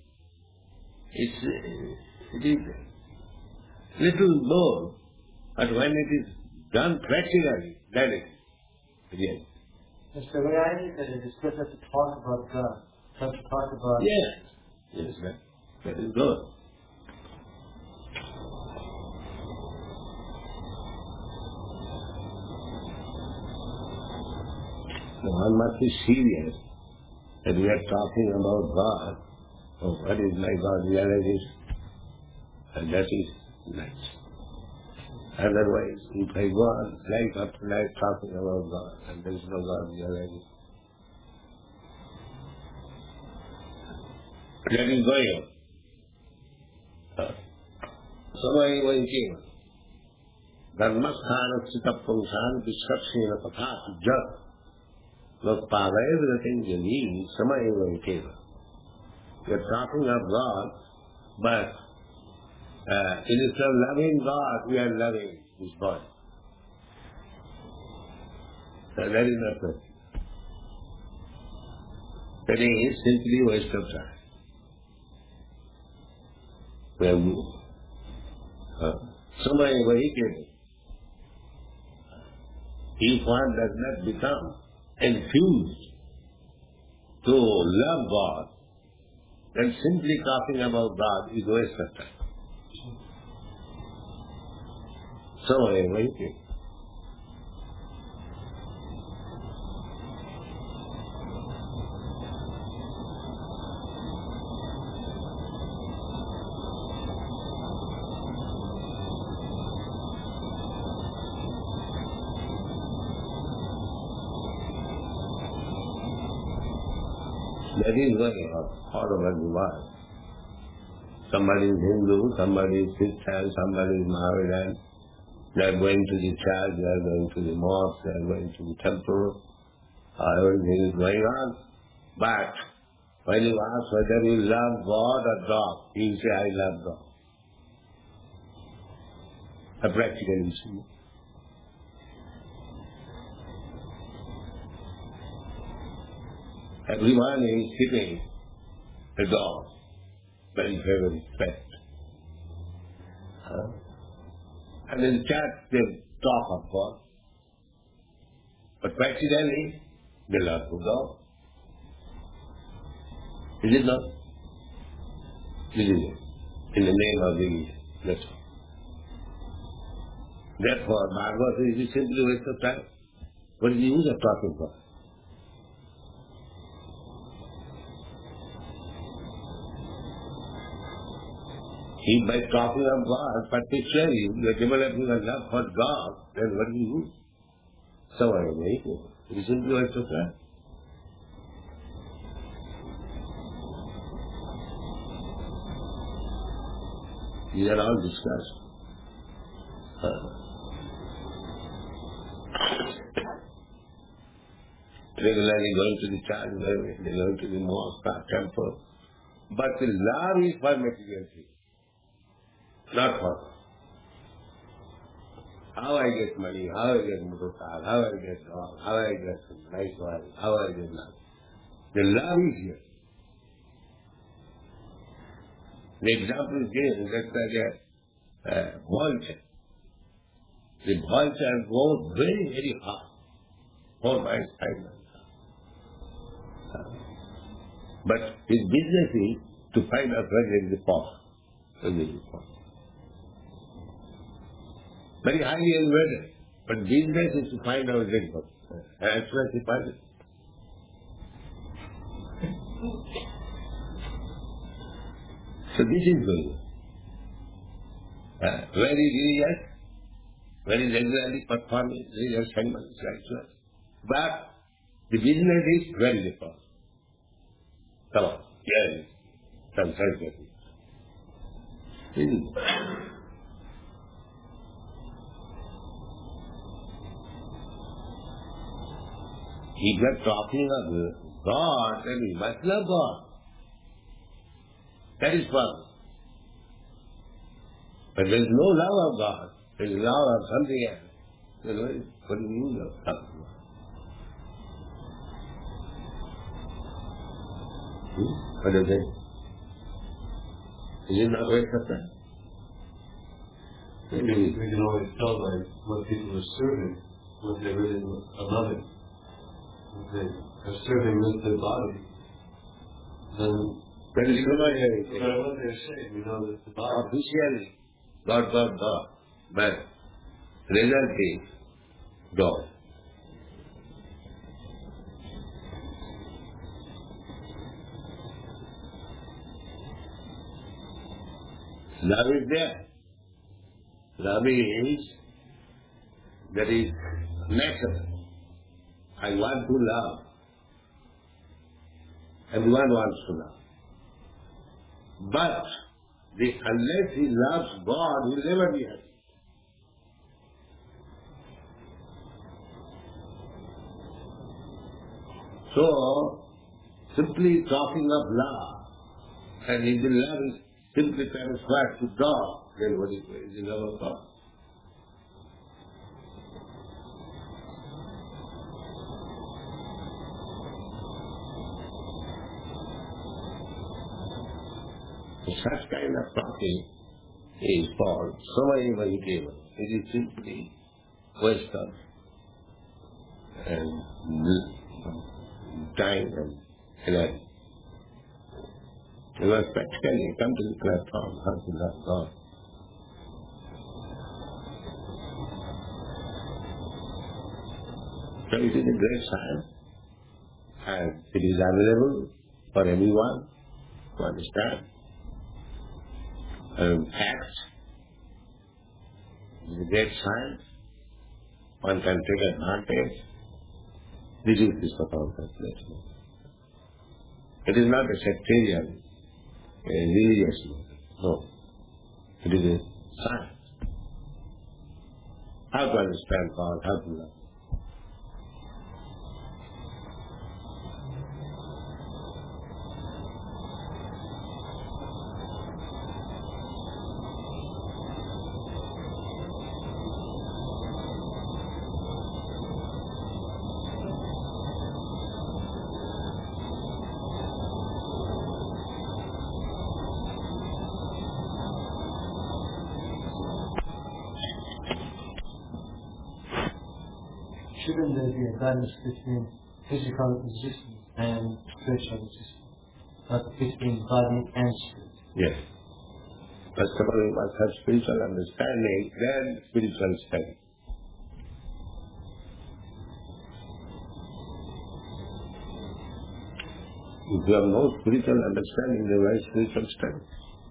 it is little more, but when it is done practically, that is real. Mr. Rayani said it is better to talk about God. To talk about... Yes, that is good. So one must be serious that we are talking about God, or what is my God realization, and that is nice. Otherwise, if I go on life after life talking about God, and there is no God realization, that is going on. Samaya Vankima. Dharmasthana Sitapungshan Vishapsena Patha Jat. Look, everything you need, Samaya Vankima. We are talking of God, but instead of loving God, we are loving His body. So that is not good. That is simply waste of time. We have Samaya Vankima. If one does not become enthused to love God, then simply talking about God is waste of time. Samaya Vankima. That is going on all over the world. Somebody is Hindu, somebody is Christian, somebody is Mohammedan. They are going to the church, they are going to the mosque, they are going to the temple. Everything is going on. But when you ask whether you love God or dog, he will say, I love God. A practical issue. Everyone is keeping the dog very, very respect. And in the church they talk of God. But practically they love the dog. Is it not? This is it. In the name of the that's all. Therefore, Bhagavad is simply a waste of time. What is the use of talking about? If by talking of God, particularly you are developing a love for God, then what do you do? So I make it. It is simply a waste of time. These are all discussed. Regularly going to the church, going to the mosque or temple. But the love is for material things, not for how I get money, how I get motor car, how I get dog, how I get nice wife, how I get love. The love is here. The example is given, just like a vulture. The vulture goes very, very hard. 4 miles, 5 miles. But his business is to find out where there is a pot. Very highly elevated. But business is to find out where there is a pot. As soon as he finds it. So this is going on. Very religious, very regularly performing religious ceremonies, rituals. But the business is very different. Come on, yes, some sense. If you are talking of God, then we must love God. That is one. But there is no love of God. There is love of something else. Then what do you mean of something else? What is it? Is it not very different? We can always tell by what people are serving, what they really are loving. If they are serving with their body, then that is no matter what they're saying, we know that the body officially God, God, God. But result is God. Love is there. Love is, that is natural. I want to love. Everyone wants to love. But unless he loves God, he will never be happy. So, simply talking of love, and if the love is simply transferred to God, then what is the love of God? Such kind of talking is called Samayavahiteva. It is simply waste of time and energy. You must practically come to the platform how to love God. So it is a great science, and it is available for anyone to understand. Facts is a great science. One can take advantage. This is the so-called calculation. It is not a sectarian, a religious movement. No. It is a science. How to understand God, how to love. Shouldn't there be a balance between physical existence and spiritual existence? Not between body and spirit? Yes. First of all, we must have spiritual understanding, then spiritual study. If you have no spiritual understanding, then why spiritual study?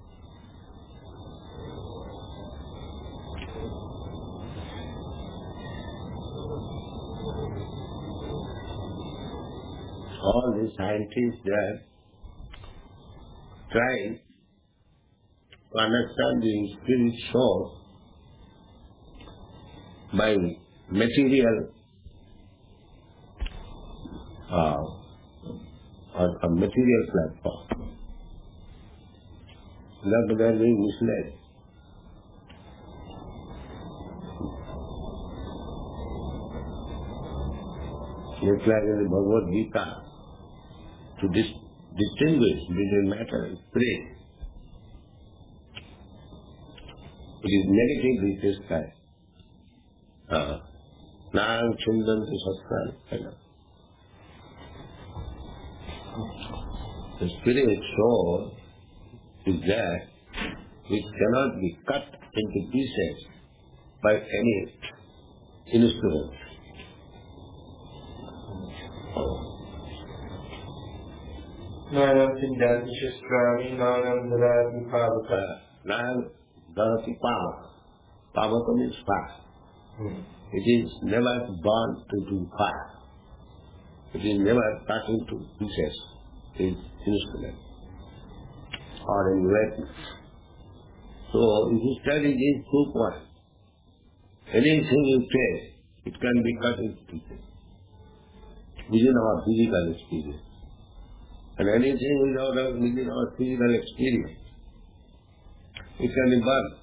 All these scientists, they are trying to understand the spirit soul by material or a material platform. That they are being misled. It's like in the Bhagavad Gita, to distinguish between matter and spirit. It is negatively described. Nang Chindanti Satsang. The spirit soul is that which cannot be cut into pieces by any instrument. Nanam Chindanti Shastrami, Nanam Dharati Pavaka. Nanam Dharati Pavaka. Pavaka means fire. It is never burnt into fire. It is never cut into pieces in instrument or in wetness. So if you study these 2 points, anything you take, it can be cut into pieces within our physical experience. And anything within our physical experience, it can be burned.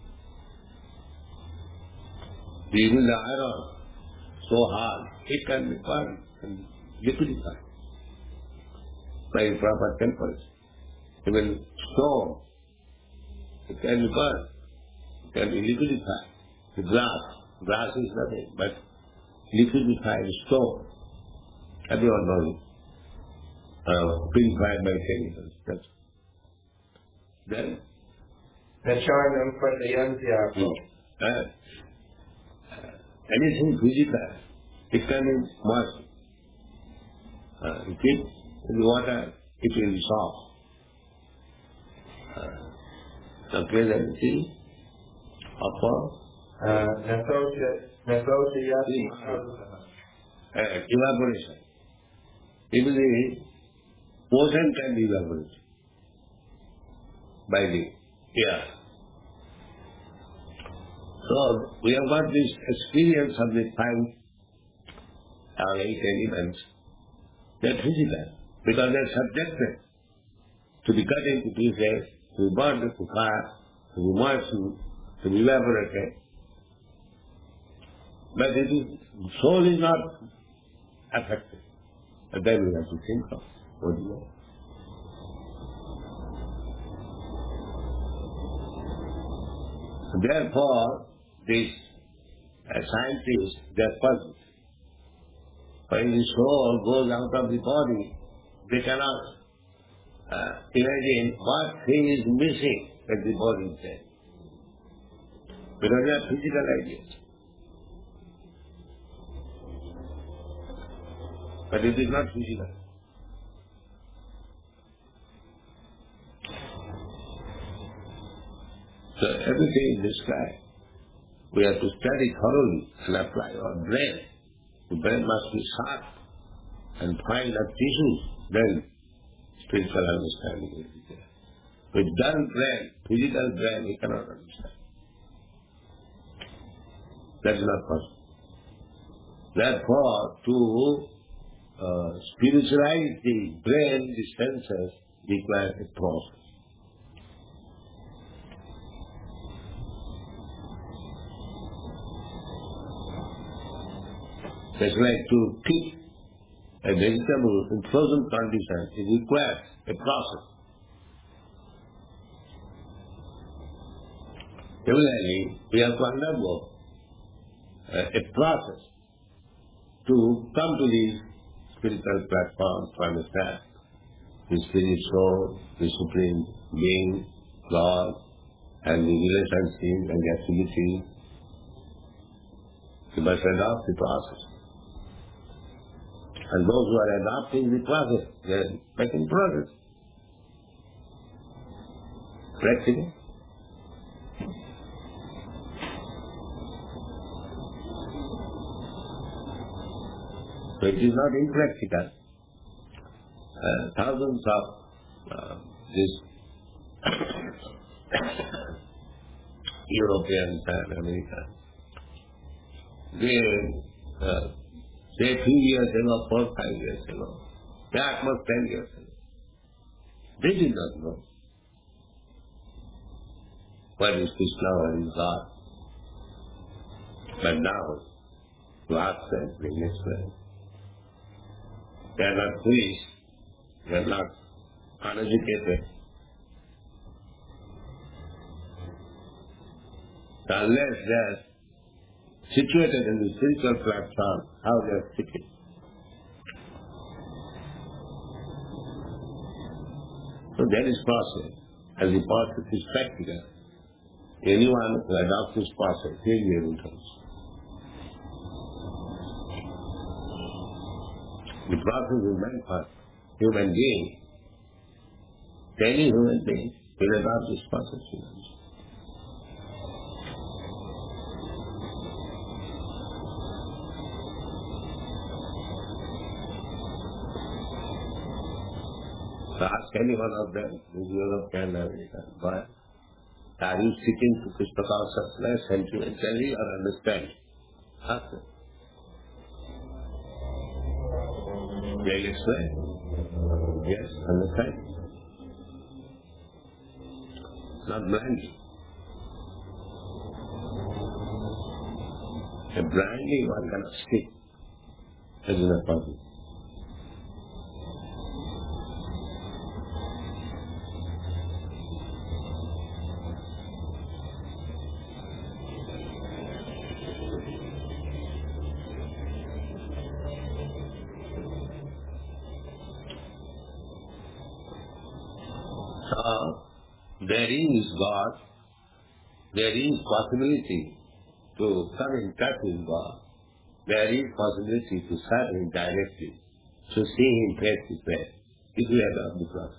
Even the iron, so hard, it can be burned and liquefied by proper temperature. Even stone, it can be burned, it can be liquefied. The glass is nothing but liquefied stone. Everyone knows it. Purified by chemicals. Then Nacharnam Pratayantya. Anything physical, it can be washed. You keep in the water, it will be soft. Okay, then see, evaporation. Even the ocean can be evaporated by the air. So we have got this experience of the 5 or 8 elements. They are physical because they are subjected to be cut into pieces, to be burned to fire, to be washed, to be evaporated. But the soul is not affected. But then we have to think of what you know. Therefore, these scientists, they are puzzled. When the soul goes out of the body, they cannot imagine what thing is missing when the body is dead. Because they are physical ideas. But it is not physical. So everything is described. We have to study thoroughly and apply our brain. The brain must be sharp and find the tissues, then spiritual understanding will be there. With dull brain, physical brain, we cannot understand. That is not possible. Therefore, to spiritualize the brain, the senses, requires a process. Just like to keep a vegetable in frozen condition, it requires a process. Similarly, we have to undergo a process to come to the spiritual platform to understand the spirit soul, the supreme being, God, and the relationship and the activity. You must adopt the process. And those who are adopting the process, they are making progress. Practicing. So it is not impractical. Thousands of these Europeans and Americans. They say 2 years ago, 4 or 5 years ago, that was 10 years ago. They did not know what is Krishna, what is God. But now, to ask them, they explain. They are not priests, they are not uneducated. Unless they are situated in the spiritual platform, how they are sitting. So that is process. As the process is practical, anyone who adopts this process will be able to. The process is meant for human beings. Any human being will adopt this process. So ask any one of them in Europe and America, why are you seeking to Krishna consciousness sentimentally or understand? Ask them. They explain. Yes, understand. Not blindly. If blindly one cannot speak, it is not possible. There is God, there is possibility to come in touch with God, there is possibility to serve Him directly, to see Him face to face, if we adopt the process.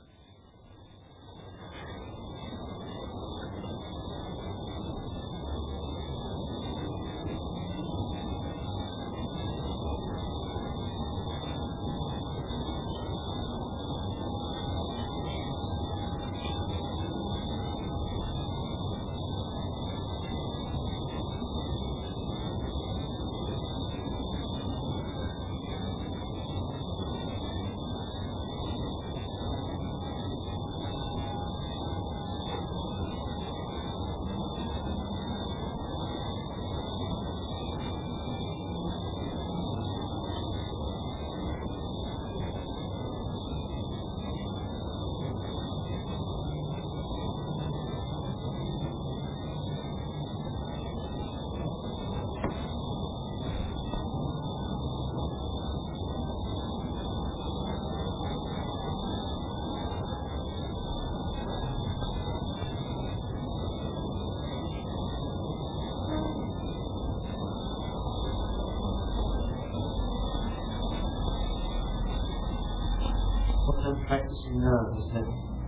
Practicing now is that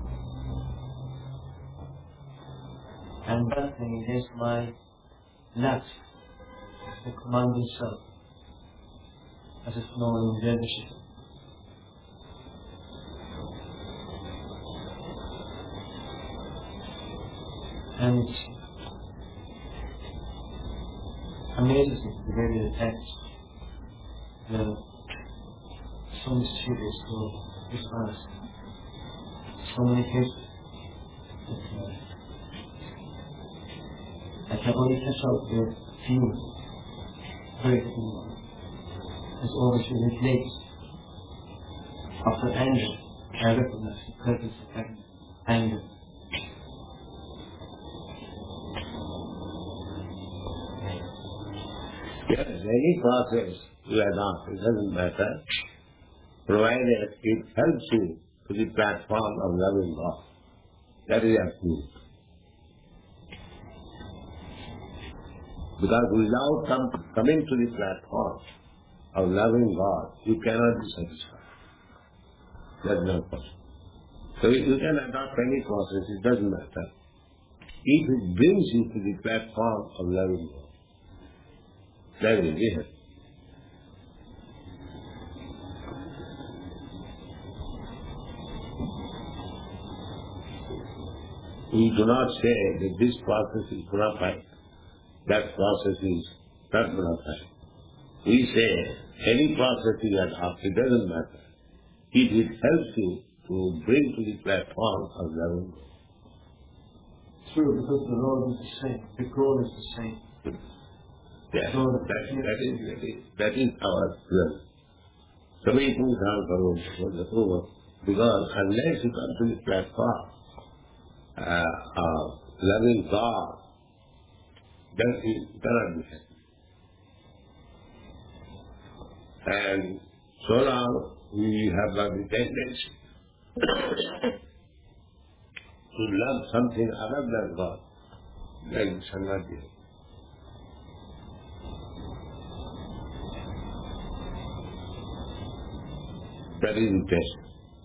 I'm battling against my lust, the commanding self, as it's known in Vedanta. And it amazes me the way they attack the so mysterious, so dishonest. So many cases that I can only catch out the few, very few. As always in place. After anger, I recognize the presence of anger. Yes, any process you adopt, it doesn't matter, provided it helps you to the platform of loving God. That is absolute. Because without coming to the platform of loving God, you cannot be satisfied. That is not possible. So you can adopt any process, it doesn't matter. If it brings you to the platform of loving God, that will be happy. We do not say that this process is bona fide, that process is not bona fide. We say any process you adopt, it doesn't matter. It will help you to bring to the platform of loving God. True, because the road is the same, the goal is the same. Yes, that is our will. So many things are over because unless you come to the platform of loving God, then you cannot be happy. And so long we have got the tendency to love something other than God, then we shall not be happy. That is the test.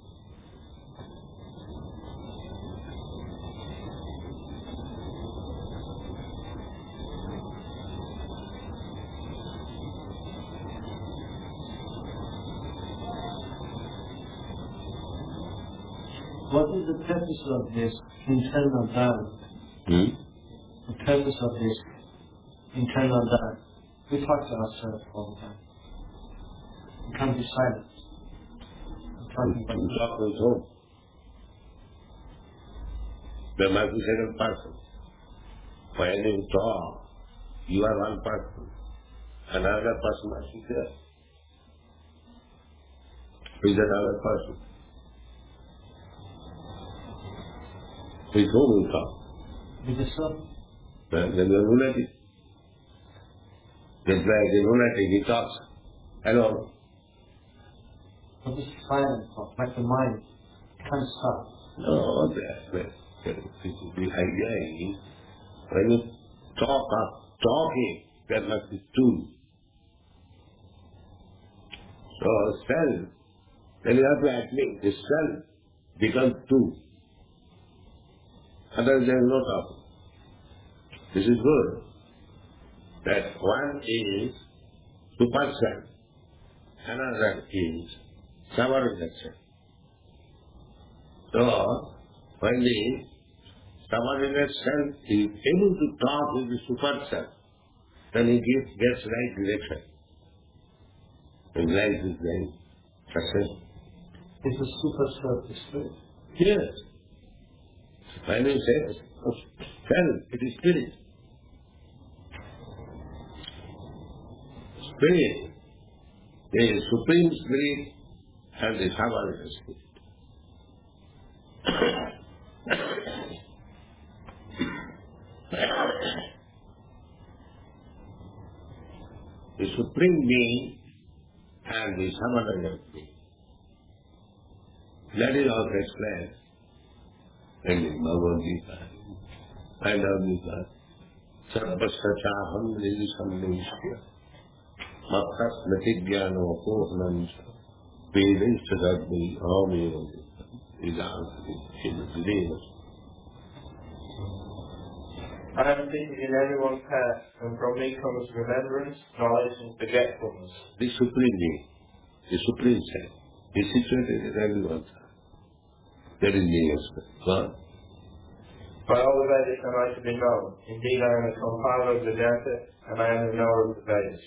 What is the purpose of this internal dialogue? The purpose of this internal dialogue. We talk to ourselves all the time. We can't be silent. We talk with whom? There must be second person. When you talk, you are one person. Another person must be there. Who is another person? With whom you talk? With the self. Then the lunatic. Just like the lunatic, he talks alone. But this is silent thought, like the mind. It can't stop. No, the idea is when you talking, there must be two. So self, then you have to admit the self becomes two. Otherwise there is no talking. This is good. That one is super self, another is subordinate self. So, when the subordinate self is able to talk with the super self, then he gets right direction. His life is very successful. Is the super self the spirit? Yes. When you say self, it is spirit. Spirit, the supreme spirit and the subordinate spirit. The supreme being and the subordinate being. That is also explained in the Bhagavad Gita and Gita. Sarvasachaham nidhisam Mattas natigyanam apohanam vedaycha dadmi aham I am thinking in everyone's past, and from me comes remembrance, knowledge, and forgetfulness. The Supreme Being, the Supreme Self, is situated in everyone's heart. That is me as God. By all the Vedas am I to be known. Indeed, I am a compiler of Vedanta, and I am the knower of the Vedas.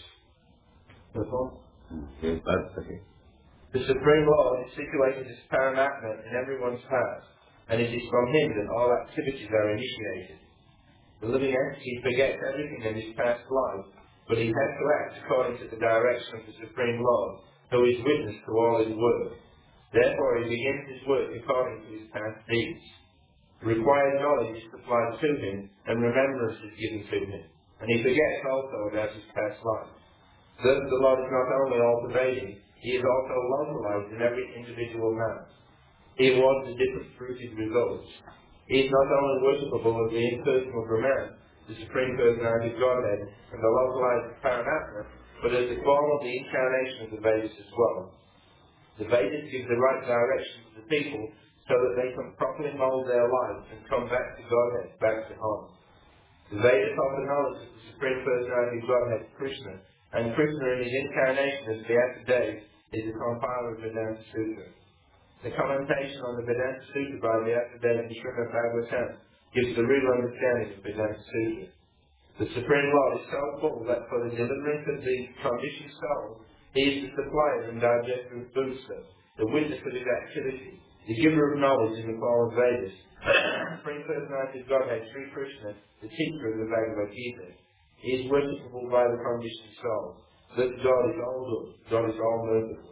Yes, that's okay. The Supreme Lord is situated as Paramatma in everyone's heart, and it is from him that all activities are initiated. The living entity forgets everything in his past life, but he has to act according to the direction of the Supreme Lord, who is witness to all his work. Therefore he begins his work according to his past deeds. The required knowledge is supplied to him, and remembrance is given to him, and he forgets also about his past life. Thus the Lord is not only all-pervading, he is also localized in every individual man. He awards the different fruited results. He is not only worshipable as the impersonal Brahman, the Supreme Personality of Godhead, and the localized Paramatma, but as the form of the incarnation of the Vedas as well. The Vedas give the right direction to the people so that they can properly mould their lives and come back to Godhead, back to home. The Vedas offer knowledge of the Supreme Personality of Godhead, Krishna, and Krishna in his incarnation as the Beata Dev is the compiler of Vedanta Sutra. The commentation on the Vedanta Sutra by the Beata Dev in Srimad Bhagavatam gives the real understanding of Vedanta Sutra. The Supreme Lord is so full that for the deliverance of the conditioned soul, He is the supplier and digester of booster, the witness of His activity, the giver of knowledge in the form of Vedas, the Supreme Personality of Godhead, Sri Krishna, the teacher of the Bhagavad Gita. He is worshipable by the conditioned soul. That God is all good, God is all merciful.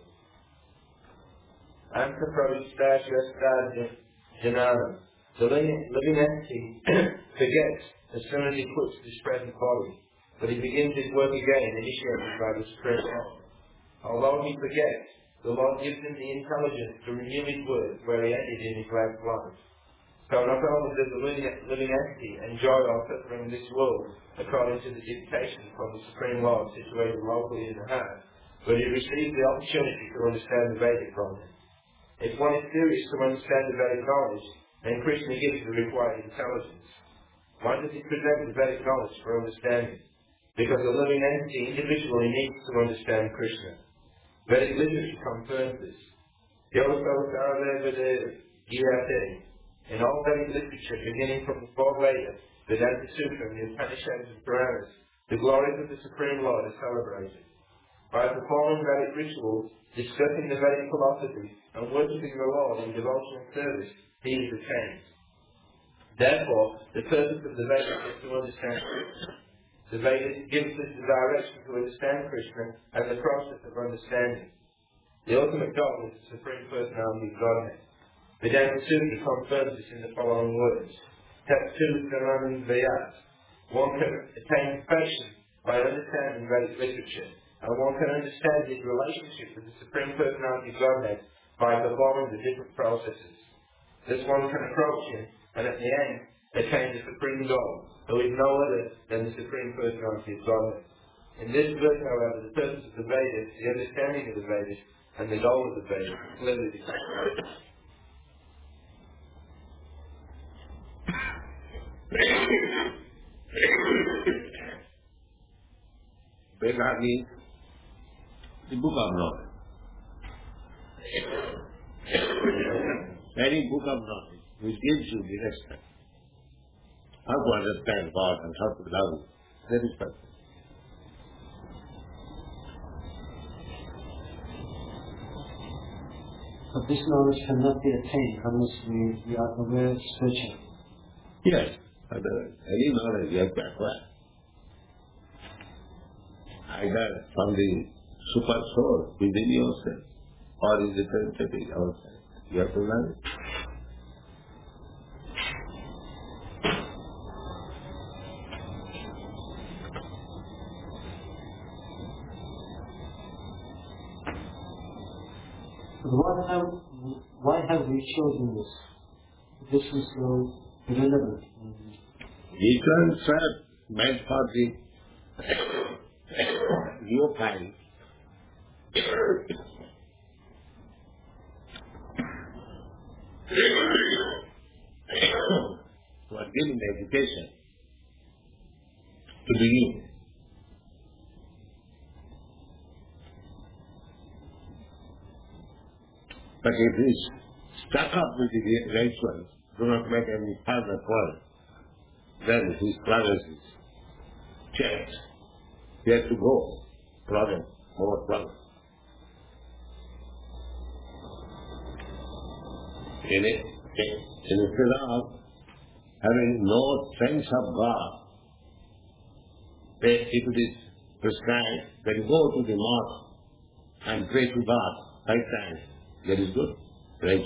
Anta Prabhupada Janana. The living entity forgets as soon as he quits this present body, but he begins his work again, initiated by the Supreme Lord. Although he forgets, the Lord gives him the intelligence to renew his work where he ended in his last life. So not only does the living entity enjoy or suffer in this world according to the dictation from the Supreme Lord situated locally in the heart, but he receives the opportunity to understand the Vedic from him. If one is serious to understand the Vedic knowledge, then Krishna gives the required intelligence. Why does he present the Vedic knowledge for understanding? Because the living entity individually needs to understand Krishna. Vedic literature confirms this. In all Vedic literature, beginning from the four Vedas, Vedanta Sutra, and the Upanishads and Puranas, the glories of the Supreme Lord are celebrated. By performing Vedic rituals, discussing the Vedic philosophy, and worshipping the Lord in devotional service, he is attained. Therefore, the purpose of the Vedas is to understand Krishna. The Vedas gives us the direction to understand Krishna and the process of understanding. The ultimate goal is the Supreme Personality of Godhead. Vedanta Sutra confirms this in the following words. Tattu Saranam Vayat. One can attain perfection by understanding Vedic literature, and one can understand his relationship with the Supreme Personality of Godhead by performing the different processes. Thus one can approach him, and at the end, attain the supreme goal, who is no other than the Supreme Personality of Godhead. In this verse, however, the purpose of the Vedas, the understanding of the Vedas, and the goal of the Vedas clearly defined. Veda means the book of knowledge. Any book of knowledge which gives you the respect, how to understand God and how to love Him. That is perfect. But this knowledge cannot be attained unless we are aware of spiritual. Yes, any knowledge you have to acquire. Either from the super soul within yourself, or is it entity outside. You have to learn it. Why have we chosen this? This is so irrelevant. Returns are meant for the neophyte. Who are given the education to begin. But if he's stuck up with the rituals, do not make any further progress, then his progress is checked. He has to go. Progress, more progress. Instead of having no sense of God, if it is prescribed, then go to the mosque and pray to God 5 times. That is good. Right?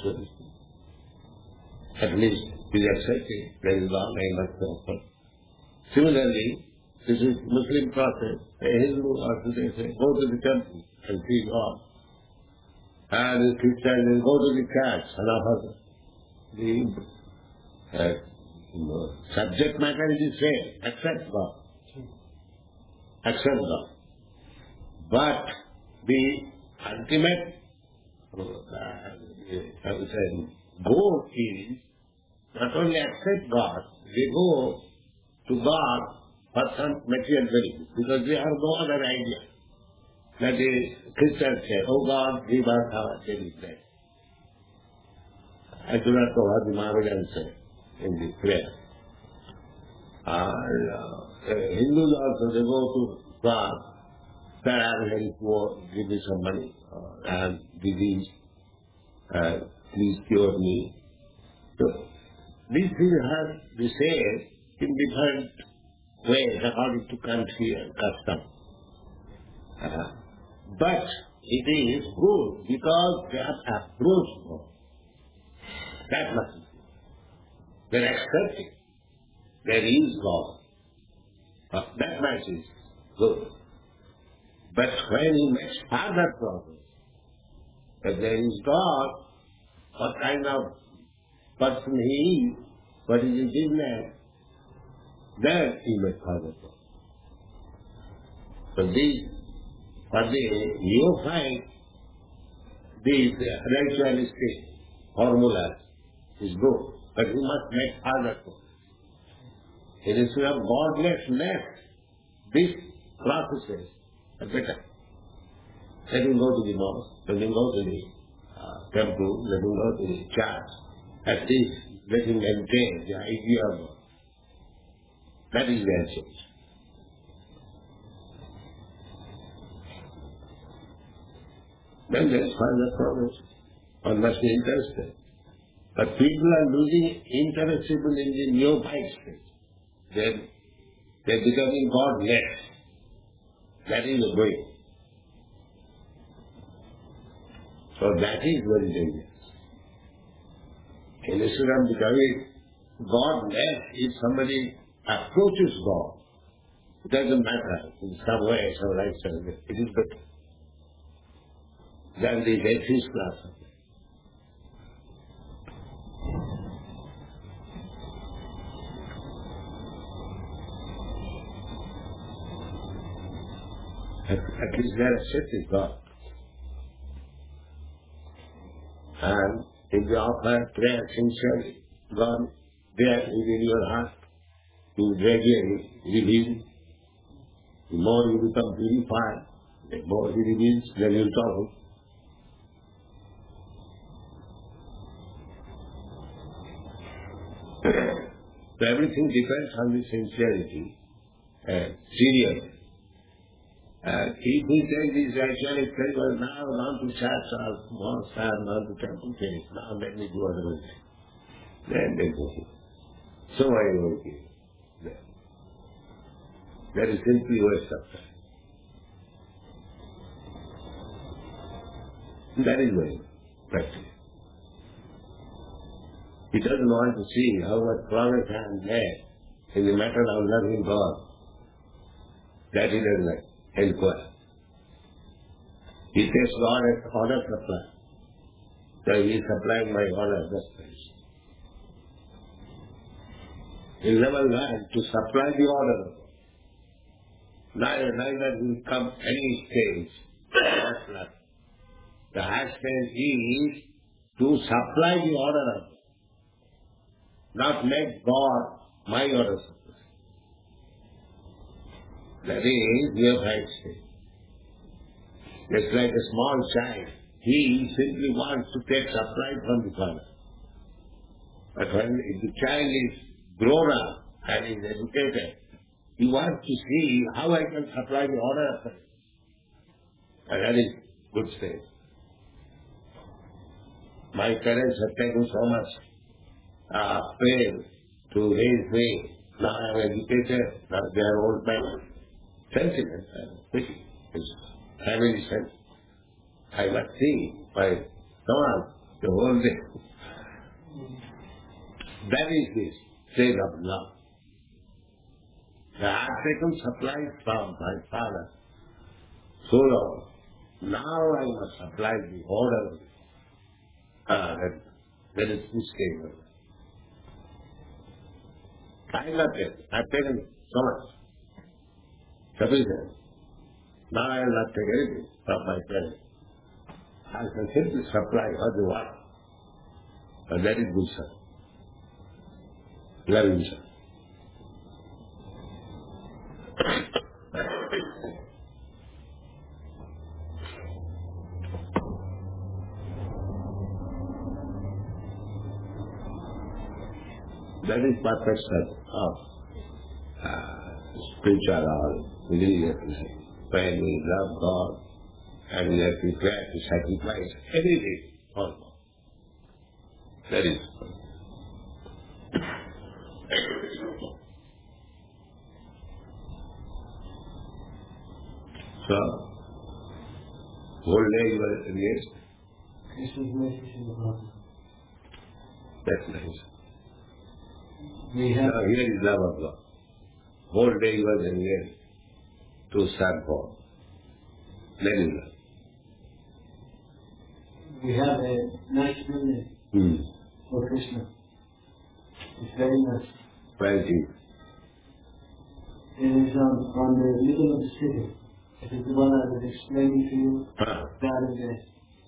At least he is accepting. There is God, I must offer. Similarly, this is Muslim process. A Hindu or today say, go to the temple and see God. And the Christian go to the church and offer the subject matter is the same. Accept God. Accept God. But the ultimate goal is not only accept God, they go to God for some material benefit, because they have no other idea. That the Christians say, oh God, give us our daily bread. I do not know what the Mohammedans say in the prayer. Hindus also, they go to God, that I am very poor, give me some money, and disease, please cure me. So, these things have been said in different ways according to country and custom. But it is good because they have approached God. That must be. They are accepting. There is God. That much is good. But when he makes further progress, if there is God, what kind of person he is, what is his business, then he makes further progress. So for the neophyte, these ritualistic formulas is good, but you must make further progress. Instead of godlessness, these processes are better. Let him go to the mosque, let him go to the temple, let him go to the church. At least let him maintain the idea of God. That is their change. Then there is further progress. One must be interested. But people are losing interest in the neophyte stage. They're becoming godless. That is the way. So that is very dangerous. Instead of becoming godless, if somebody approaches God, it doesn't matter in some way, some lifestyle, it is better than the atheist class. At least they are accepting God. And if you offer prayer sincerely, God, there is in your heart, He will gradually reveal. The more you become purified, the more He reveals, then you will talk. So everything depends on the sincerity and seriousness. If we take these ritualistic things, well, now I'm on to church or mosque, I'm on to temple things, now let me do other things. Then they go. So I will give. That is simply waste of time. That is very practical. He doesn't want to see how much progress I have made in the matter of loving God. That he doesn't like. Inquire. He takes God as order supply. So he is supplying my order, that's nice. He never learned to supply the order. Neither will come any stage. That's not. The high stage is to supply the order of it. Not make God my order supply. That is neophyte stage. Just like a small child, he simply wants to take supply from the father. But when the child is grown up and is educated, he wants to see how I can supply the order of it. And that is good stage. My parents have taken so much pain to raise me. Now I am educated, now they are old men. Sentiment, pity, family sense. I must see my son the whole day. That is the state of love. I have taken supplies from my father so long. Now I must supply the order. That is the state of love. I love it. I have taken so much. Sufficient. Now I will not take anything from my parents. I can simply supply what they want. And that is good, sir. Loving, sir. That is perfect, sir. spiritual religious life, when we love God and we are prepared to sacrifice anything for God. That is so, whole day you are engaged. That's nice. Now here is love of God. Whole day you are engaged to serve God. Then you love. We have a nice building for Krishna. It's very nice. Where is it? It is on the middle of the city. It is the one I was explaining to you the other day.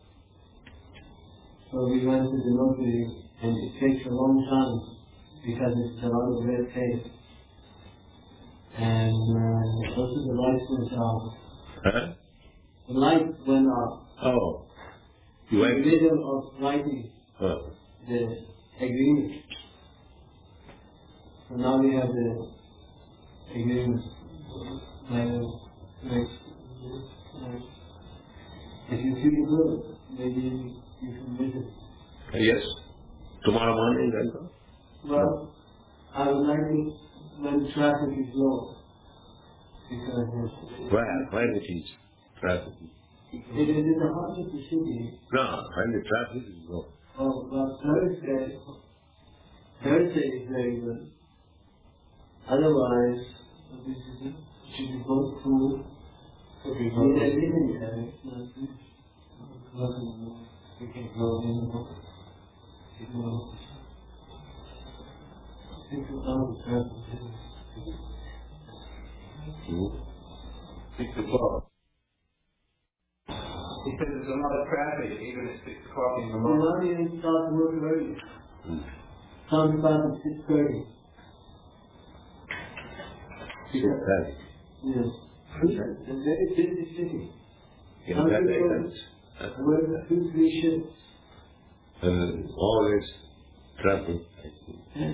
So we went to the notary, and it takes a long time because it's a lot of red tape. And those are the lights went off. Huh? The light went off. Oh. You went in the middle of writing the agreement. So now we have the agreement. If you feel good, maybe you can visit. Yes. Tomorrow morning then go? Well, I would like it when traffic is low. Because Where it is traffic? it is in the heart of the city. No, when the traffic is low. Oh, well, Thursday is very good. Otherwise, it should be both cool. We can go in. Six o'clock. He says there's a lot of traffic even at 6 o'clock in the morning. Well, I didn't start work early. Sounds about at 6:30. 6:30. Yes. It's a very busy city. In that island. Work 2-3 shifts. Always traffic. Yes.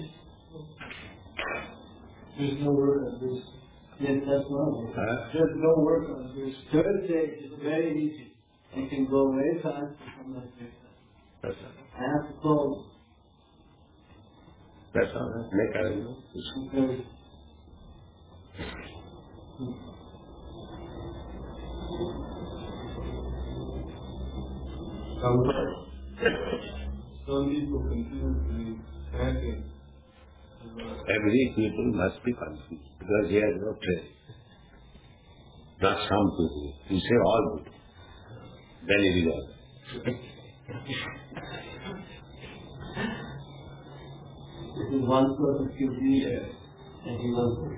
There's no work on this. Yes, that's right. There's no work on this. Thursday is very easy. You can go very fast and come back very fast. That's all. I have to call. That's all. Make arrangements. Some people continuously chanting. Every people must be confused because he has no train. Not some people. You say all people. Then it is all. This is one person should be there, and he knows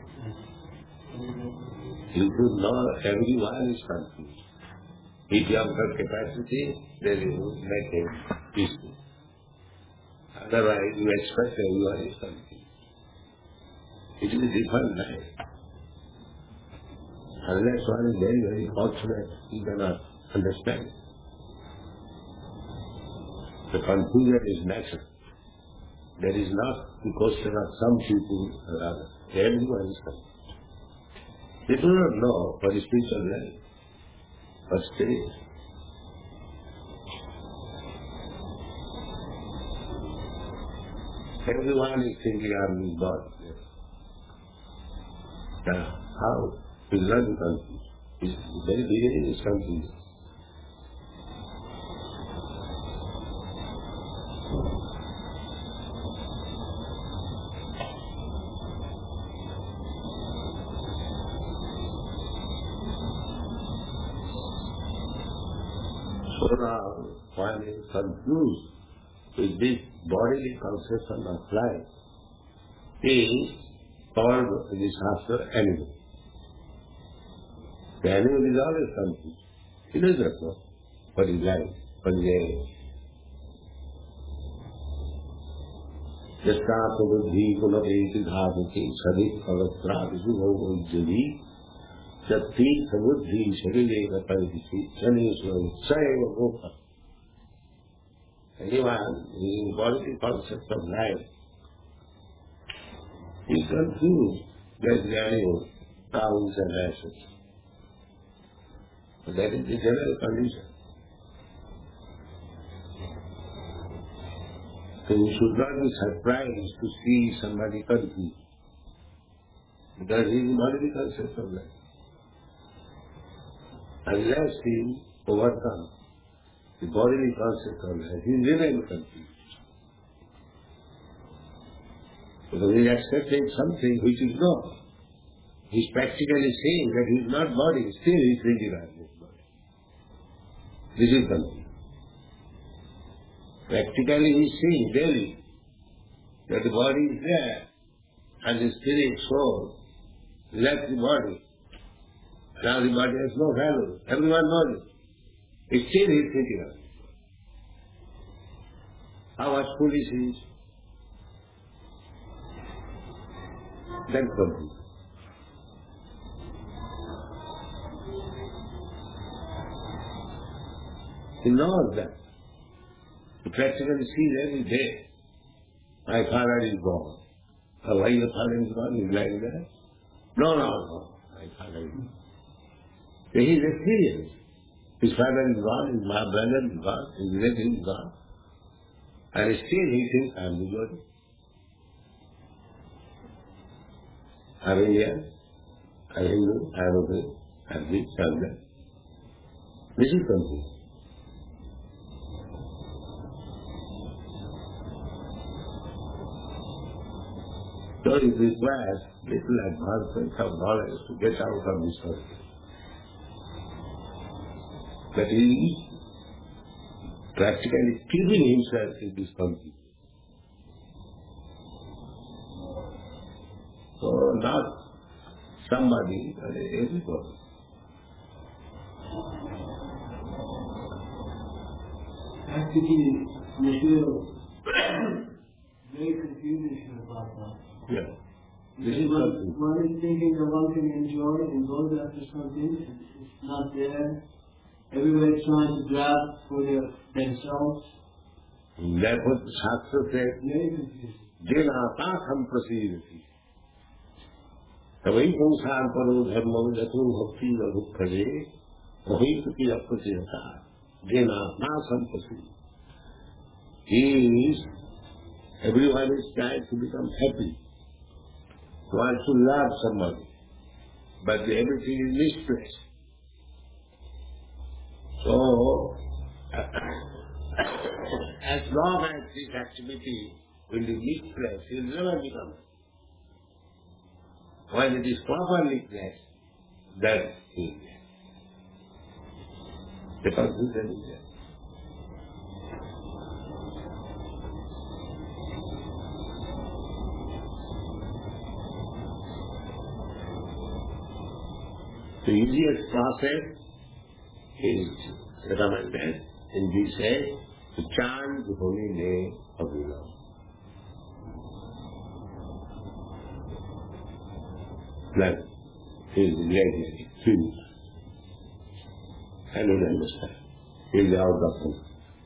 You should know everyone is confused. If you have got capacity, then you will make him peaceful. Otherwise, you expect everyone is confused. It is a different life. Unless one is very, very fortunate, he cannot understand. The confusion is natural. There is not the question of some people or others. Everyone is confused. They do not know what is spiritual life, but spirit. Everyone is thinking I'm God. How? He will not be confused. His very beginning is confused. So now, one is confused with this bodily conception of life. He called this master animal. The animal is always confused. He does not know what is life, what is air. Yastata buddhi kunaveti dhāvati sadhik pavatrādisu bhogojjali jati sabuddhi sharireka paridisi janesvaru sayeva gopa. Anyone in bodily concept of life is confused. There is the animal. cows and asses. So that is the general condition. So you should not be surprised to see somebody confused, because he is already conscious of that. Unless he overcomes the bodily consciousness, he remains confused. Because he is accepting something which is not. He is practically saying that he is not body, still he is thinking of his body. This is confused. Practically he is seeing daily that the body is there and the spirit, soul, left the body. Now the body has no value. Everyone knows it. Still he is thinking of it. How much foolish he is. That's complete. He knows that. He practically sees every day. My father is gone. Oh, why your father is gone? Is like that? No. My father is gone. So he is experienced. His father is gone, his brother is gone, his relative is gone. And still he thinks, I am the body. I am Indian, I am Hindu, I am Muslim, I am this, I am that. This is complete. So it requires little advancement of knowledge to get out of this circle. But he is practically keeping himself in this complete. So not somebody, but everybody. Actually, we feel very confusion about that. Yeah. This is one is thinking that one can enjoy and goes after something and it's not there. Everybody trying to grab for themselves. Therefore the Shastra said, Very confusing. Jenata samprasidati. Tavai samsar paro dharmam jato bhakti vadukkhade vahi tuki aprasidata. Jenata samprasidati. Everyone is trying to become happy. Wants to love somebody. But everything is misplaced. So, as long as this activity will be misplaced, it will never become. When it is properly placed, then it is there. The confusion is there. The easiest process is recommended in this way to chant the holy name of the Lord. Like he is regularly finished. I don't understand. He is out of home.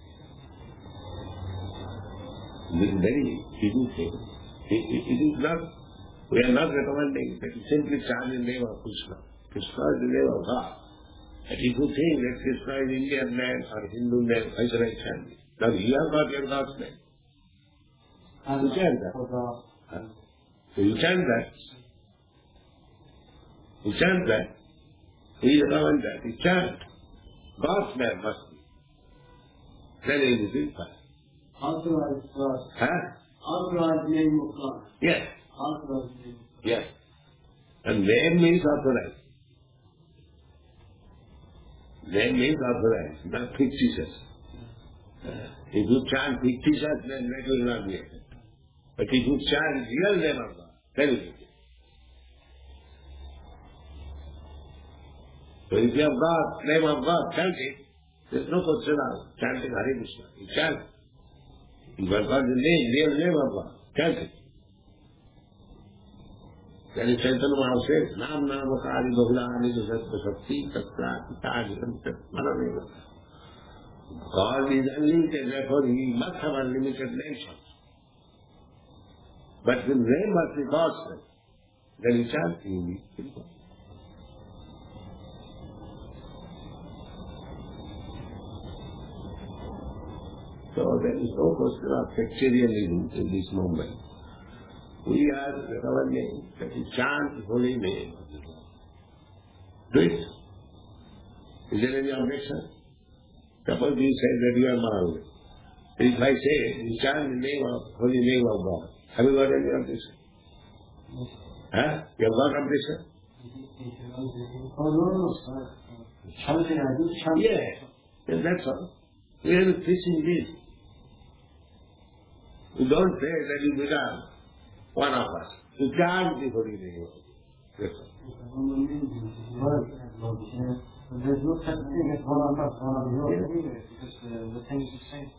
This is very easy thing. It is not, we are not recommending that you simply chant the name of Krishna. Krishna is the name of God. And if you think that Krishna is Indian name or Hindu name, why should I chant it? Now you have got your God's name. You chant that. So you chant that. You chant that. We recommend that. You chant. God's name must be. Then it is in fire. Authorized God. Huh? Authorized name of God. Yes. Authorized name of God. Yes. And name means authorized. Name means authorized, not fictitious. If you chant fictitious, then that will not be accepted. But if you chant real name of God, then it will be. So if you have God, name of God, chant it. There is no question of chanting Hare Krishna. You chant. If you have got the name, real name of God, chant it. Then Chaitanya Mahaprabhu says, Nam Namakari Bahulani Sattva Shakti Tatra Pitadiram Manaveva. God is unlimited, therefore he must have unlimited names. But the name must be God's name. Then you chant, you will be. So there is no question of sectarianism in this moment. We are governing that is chant holy name of the Lord. Do it. Is there any objection? Suppose you say that you are Mahavir. If I say you chant the name of holy name of God, have you got any objection? Huh? You have got objection? Oh, no, sir. Chanting, I do chant. Yes, that's all. We have to teach in this. You don't say that you become one of us. You chant the holy name of God. That's all. There's no such thing as one of us, one of the other, anyway, because the thing is the same.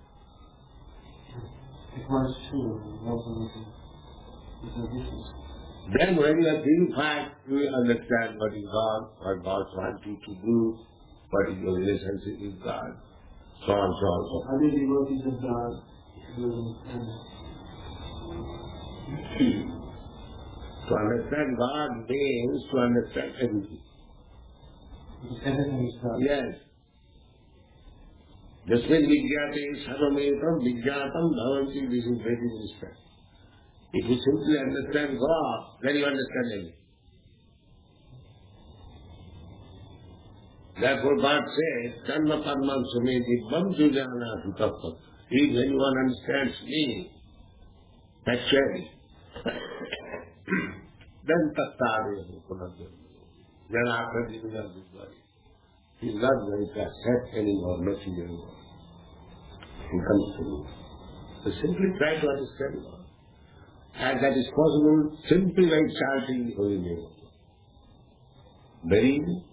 If one is true, there's no difference. Then when you are purified, you will understand what is God, what God wants you to do, what is your relationship with God, so on, so on, so on. Other devotees of God will understand. To understand God means to understand everything. Because everything is God. Yes. Jasmin Vijnate Sarvametam Vijnatam Bhavanti, this is very important. If you simply understand God, then you understand everything. Therefore God says, Tanma Padman Sumeti Bam Sujana Sutapam. If anyone understands me, actually, then Tattari Punadam. Then after giving up this body, he is not going to accept anymore, nothing anymore. He comes to me. So simply try to understand God. And that is possible simply by chanting the holy name of God. Very easy.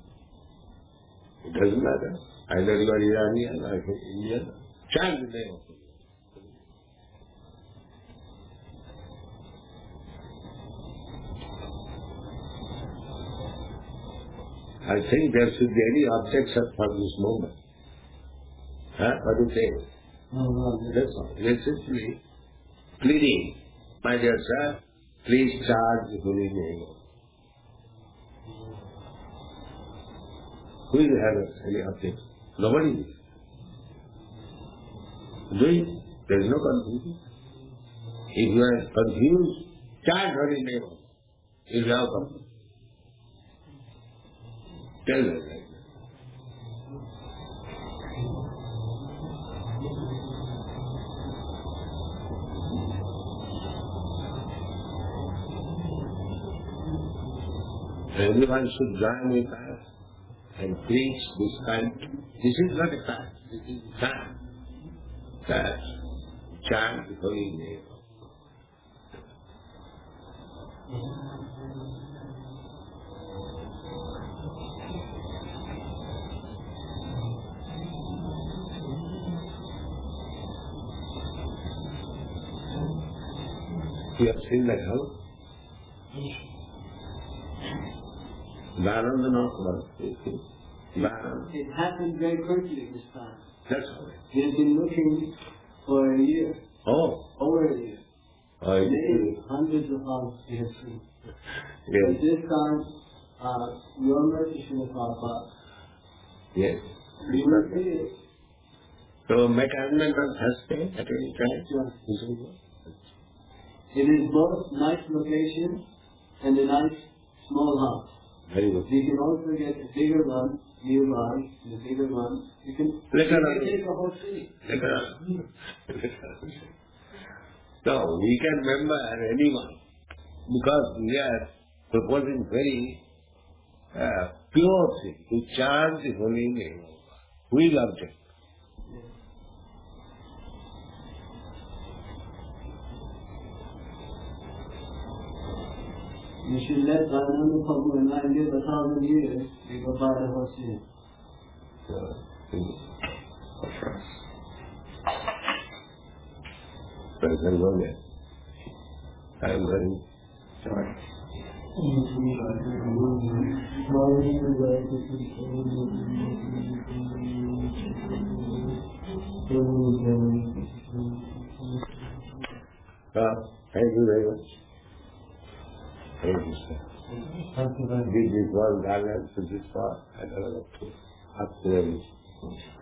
It doesn't matter. Either you are Iranian or Indian. Chant the name of God. I think there should be any objection for this moment. Huh? What do you think? No. That's all. We are simply pleading, my dear sir, please chant the holy name of God. Who will have any objection? Nobody will. Do it. There is no confusion. If you are confused, chant holy name of God. You will have confusion. Tell them like that. Everyone should join with us and preach this kind. This is not a fact. This is a fact. That chant the holy name of God. You have seen that house? Dhananda not It happened very quickly this time. That's all right. We have been looking for a year. Oh. Over a year. Maybe hundreds of houses we have seen. Yes. But this time, your mercy should have popped up. Yes. We will see it. So make arrangement on Thursday at any time? Sure. It is both nice location and a nice small house. Very good. We can also get a bigger one nearby, and a bigger one. You can take a whole city. So we can member anyone because we are proposing very pure thing to chant the holy name of God. We love it. You should let Dhananda Prabhu and I live 1,000 years, we go buy the whole city. President Gomez. I am very sorry. Thank you very much. Thank you, sir. Thank you very much. This is one garland to this part, and another two. Up to them.